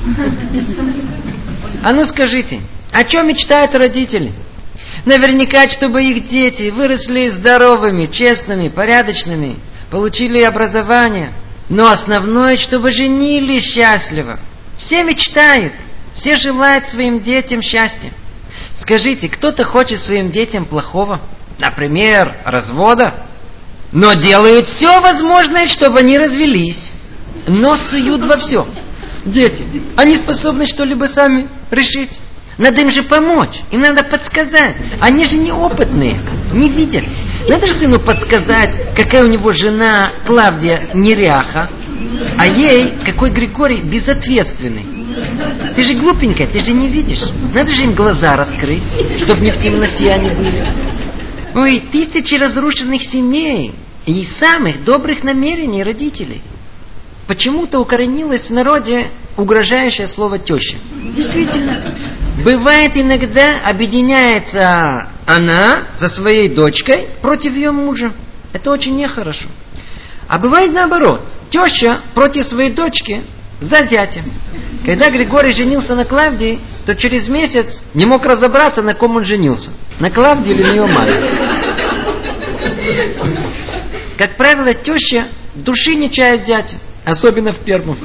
А ну скажите, о чем мечтают родители? Наверняка, чтобы их дети выросли здоровыми, честными, порядочными, получили образование. Но основное, чтобы женились счастливо. Все мечтают, все желают своим детям счастья. Скажите, кто-то хочет своим детям плохого? Например, развода? Но делают все возможное, чтобы они развелись. Нос суют во все. Дети, они способны что-либо сами решить. Надо им же помочь, им надо подсказать. Они же неопытные, не видят. Надо же сыну подсказать, какая у него жена Клавдия неряха, а ей какой Григорий безответственный. Ты же глупенькая, ты же не видишь. Надо же им глаза раскрыть, чтобы не в темноте они были. Ой, тысячи разрушенных семей и самых добрых намерений родителей. Почему-то укоренилось в народе угрожающее слово теща. Действительно, бывает иногда объединяется она со своей дочкой против ее мужа. Это очень нехорошо. А бывает наоборот. Теща против своей дочки за зятя. Когда Григорий женился на Клавдии, то через месяц не мог разобраться, на ком он женился. На Клавдии или на ее маме. Как правило, теща души не чает зятя. Особенно в первом.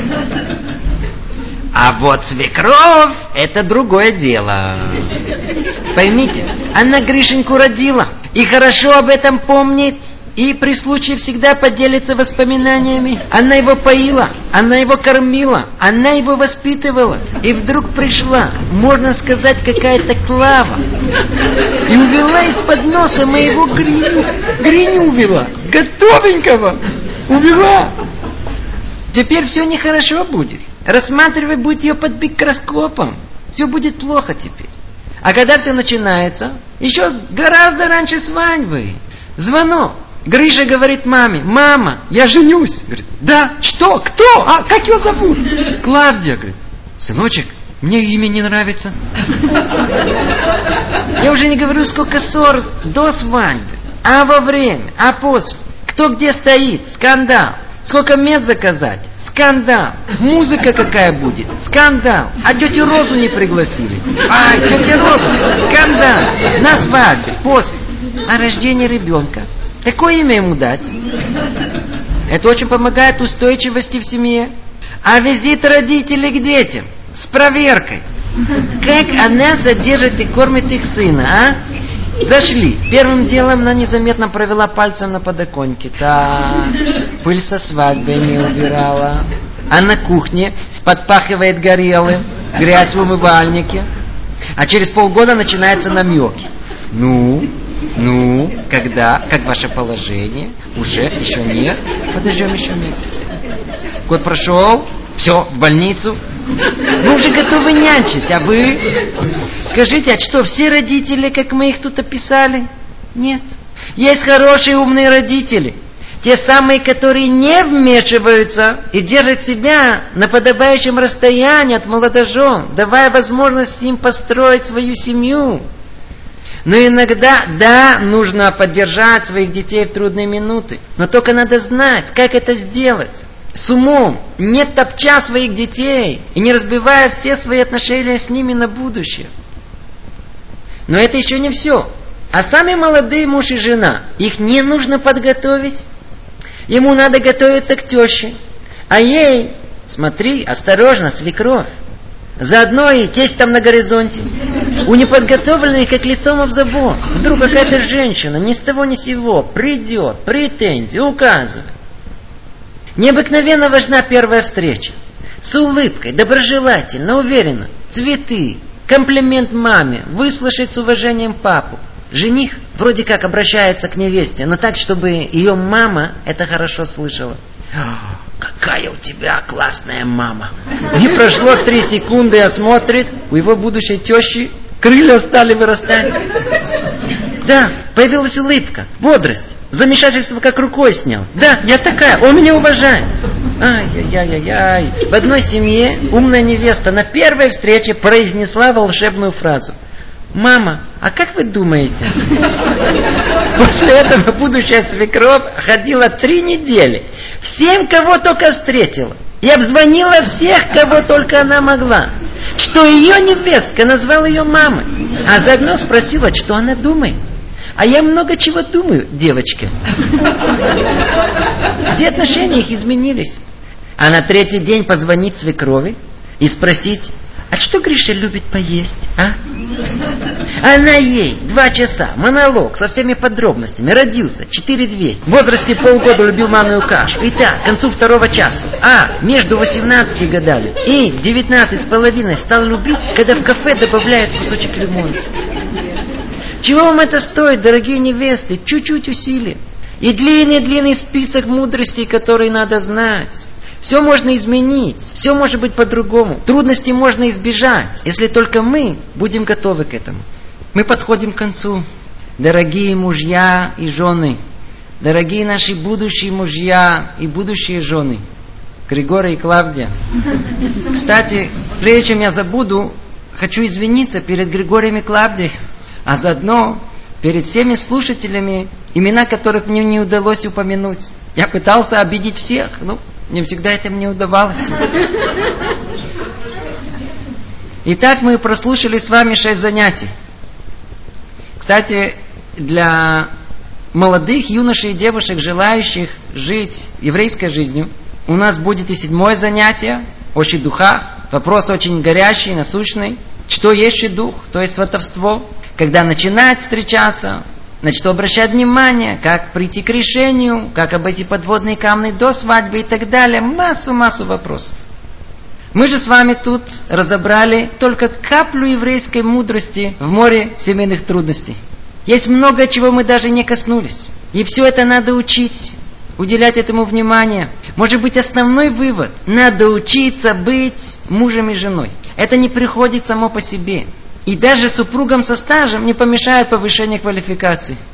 А вот свекровь – это другое дело. Поймите, она Гришеньку родила. И хорошо об этом помнит. И при случае всегда поделится воспоминаниями. Она его поила, она его кормила, она его воспитывала. И вдруг пришла, можно сказать, какая-то Клава. И увела из-под носа моего Гриню. Гриню увела, готовенького. Увела. Теперь все нехорошо будет. Рассматривать будет ее под микроскопом. Все будет плохо теперь. А когда все начинается, еще гораздо раньше свадьбы. Звонок. Гриша говорит маме: мама, я женюсь. Говорит: да, что, кто, а как ее зовут? Клавдия. Говорит: сыночек, мне имя не нравится. Я уже не говорю, сколько ссор до свадьбы, а во время, а после. Кто где стоит, скандал. Сколько мест заказать, скандал. Музыка какая будет, скандал. А тетю Розу не пригласили. Ай, тетя Роза, скандал. На свадьбе, после. А рождение ребенка, какое имя ему дать? Это очень помогает устойчивости в семье. А визит родителей к детям с проверкой. Как она содержит и кормит их сына, а? Зашли. Первым делом она незаметно провела пальцем на подоконнике. Так, пыль со свадьбы не убирала. А на кухне подпахивает горелым, грязь в умывальнике. А через полгода начинаются намеки. Ну, ну, когда, как ваше положение? Уже, еще нет? Подождем еще месяц. Год прошел, все, в больницу. Мы уже готовы нянчить, а вы? Скажите, а что, все родители, как мы их тут описали? Нет. Есть хорошие умные родители. Те самые, которые не вмешиваются и держат себя на подобающем расстоянии от молодожен, давая возможность им построить свою семью. Но иногда, да, нужно поддержать своих детей в трудные минуты. Но только надо знать, как это сделать. С умом, не топча своих детей и не разбивая все свои отношения с ними на будущее. Но это еще не все. А сами молодые муж и жена, их не нужно подготовить. Ему надо готовиться к теще. А ей, смотри, осторожно, свекровь. Заодно и тесть там на горизонте. У неподготовленных как лицом об забор. Вдруг какая-то женщина ни с того ни с сего придет, претензии указывает. Необыкновенно важна первая встреча. С улыбкой, доброжелательно, уверенно. Цветы, комплимент маме, выслушать с уважением папу. Жених вроде как обращается к невесте, но так, чтобы ее мама это хорошо слышала. Какая у тебя классная мама. Не прошло три секунды, а смотрит, у его будущей тещи крылья стали вырастать. Да, появилась улыбка, бодрость. Замешательство как рукой снял. Да, я такая, он меня уважает. Ай-яй-яй-яй. В одной семье умная невеста на первой встрече произнесла волшебную фразу: мама, а как вы думаете? После этого будущая свекровь ходила три недели. Всем, кого только встретила. И обзвонила всех, кого только она могла. Что ее невестка назвала ее мамой. А заодно спросила, что она думает. А я много чего думаю, девочка. Все отношения их изменились. А на третий день позвонить свекрови и спросить: а что Гриша любит поесть, а? Она ей два часа, монолог со всеми подробностями. Родился, четыре двести. В возрасте полгода любил манную кашу. Итак, к концу второго часа. А, между восемнадцатью годами и девятнадцать с половиной стал любить, когда в кафе добавляют кусочек лимона. Чего вам это стоит, дорогие невесты? Чуть-чуть усилий. И длинный-длинный список мудростей, которые надо знать. Все можно изменить, все может быть по-другому. Трудностей можно избежать, если только мы будем готовы к этому. Мы подходим к концу. Дорогие мужья и жены, дорогие наши будущие мужья и будущие жены, Григорий и Клавдия. Кстати, прежде чем я забуду, хочу извиниться перед Григорием и Клавдией, а заодно перед всеми слушателями, имена которых мне не удалось упомянуть. Я пытался обидеть всех, но не всегда это мне удавалось. Итак, мы прослушали с вами шесть занятий. Кстати, для молодых юношей и девушек, желающих жить еврейской жизнью, у нас будет и седьмое занятие о шидухах. Вопрос очень горячий, насущный. Что есть шидух, то есть сватовство. Когда начинать встречаться, на что обращать внимание, как прийти к решению, как обойти подводные камни до свадьбы и так далее. Массу-массу вопросов. Мы же с вами тут разобрали только каплю еврейской мудрости в море семейных трудностей. Есть много чего мы даже не коснулись. И все это надо учить, уделять этому внимание. Может быть, основной вывод: надо учиться быть мужем и женой. Это не приходит само по себе. И даже супругам со стажем не помешает повышение квалификации.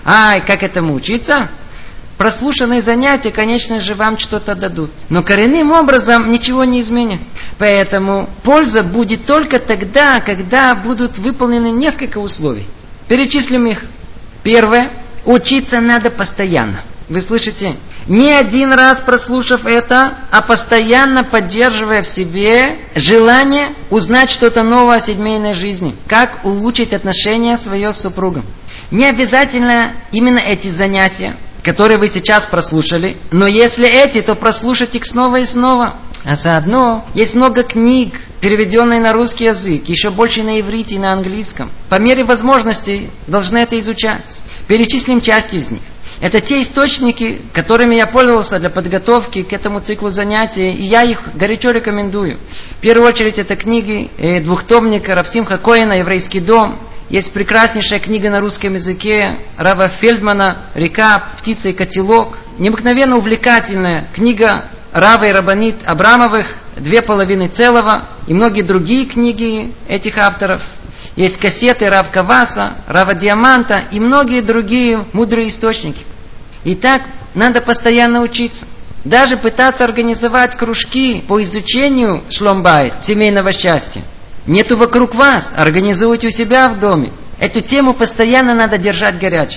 Ай, как этому учиться? Прослушанные занятия, конечно же, вам что-то дадут. Но коренным образом ничего не изменят. Поэтому польза будет только тогда, когда будут выполнены несколько условий. Перечислим их. Первое. Учиться надо постоянно. Вы слышите? Не один раз прослушав это, а постоянно поддерживая в себе желание узнать что-то новое о семейной жизни. Как улучшить отношения свое с супругом. Не обязательно именно эти занятия, которые вы сейчас прослушали, но если эти, то прослушать их снова и снова. А заодно есть много книг, переведенные на русский язык, еще больше на иврите и на английском. По мере возможностей должны это изучать. Перечислим часть из них. Это те источники, которыми я пользовался для подготовки к этому циклу занятий, и я их горячо рекомендую. В первую очередь это книги э, двухтомника Рав Симха Коэна «Еврейский дом». Есть прекраснейшая книга на русском языке Рава Фельдмана «Река, птица и котелок». Необыкновенно увлекательная книга Рава и Рабанит Абрамовых «Две половины целого» и многие другие книги этих авторов. Есть кассеты Рав Каваса, Рава Диаманта и многие другие мудрые источники. Итак, надо постоянно учиться. Даже пытаться организовать кружки по изучению шломбайт, семейного счастья. Нету вокруг вас, организуйте у себя в доме. Эту тему постоянно надо держать горячей.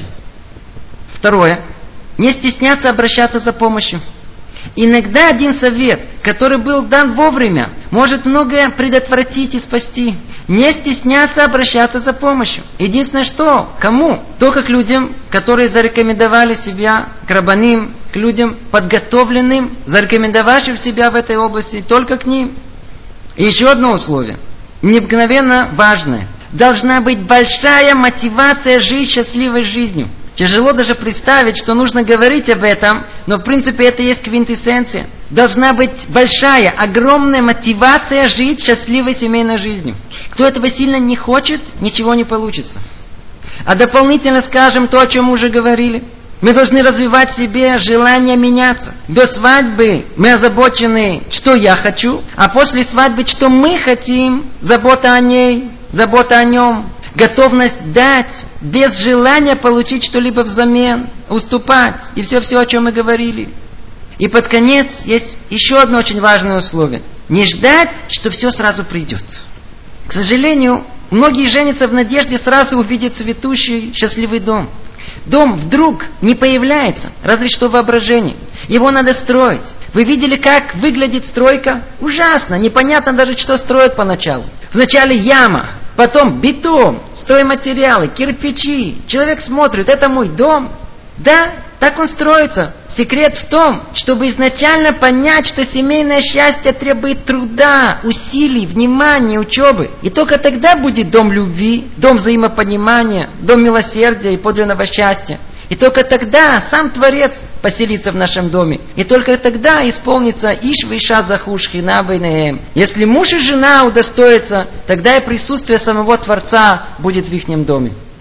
Второе. Не стесняться обращаться за помощью. Иногда один совет, который был дан вовремя, может многое предотвратить и спасти. Не стесняться обращаться за помощью. Единственное что, кому? Только к людям, которые зарекомендовали себя, к рабаним, к людям подготовленным, зарекомендовавшим себя в этой области, только к ним. И еще одно условие, необыкновенно важное. Должна быть большая мотивация жить счастливой жизнью. Тяжело даже представить, что нужно говорить об этом, но в принципе это и есть квинтэссенция. Должна быть большая, огромная мотивация жить счастливой семейной жизнью. Кто этого сильно не хочет, ничего не получится. А дополнительно скажем то, о чем мы уже говорили. Мы должны развивать в себе желание меняться. До свадьбы мы озабочены, что я хочу, а после свадьбы, что мы хотим, забота о ней, забота о нем. Готовность дать, без желания получить что-либо взамен, уступать, и все-все, о чем мы говорили. И под конец есть еще одно очень важное условие. Не ждать, что все сразу придет. К сожалению, многие женятся в надежде сразу увидеть цветущий, счастливый дом. Дом вдруг не появляется, разве что в воображении. Его надо строить. Вы видели, как выглядит стройка? Ужасно, непонятно даже, что строят поначалу. Вначале яма, потом бетон, стройматериалы, кирпичи. Человек смотрит, это мой дом. Да, так он строится. Секрет в том, чтобы изначально понять, что семейное счастье требует труда, усилий, внимания, учебы. И только тогда будет дом любви, дом взаимопонимания, дом милосердия и подлинного счастья. И только тогда сам Творец поселится в нашем доме. И только тогда исполнится Иш виша захуш хина бейнеhem. Если муж и жена удостоятся, тогда и присутствие самого Творца будет в ихнем доме.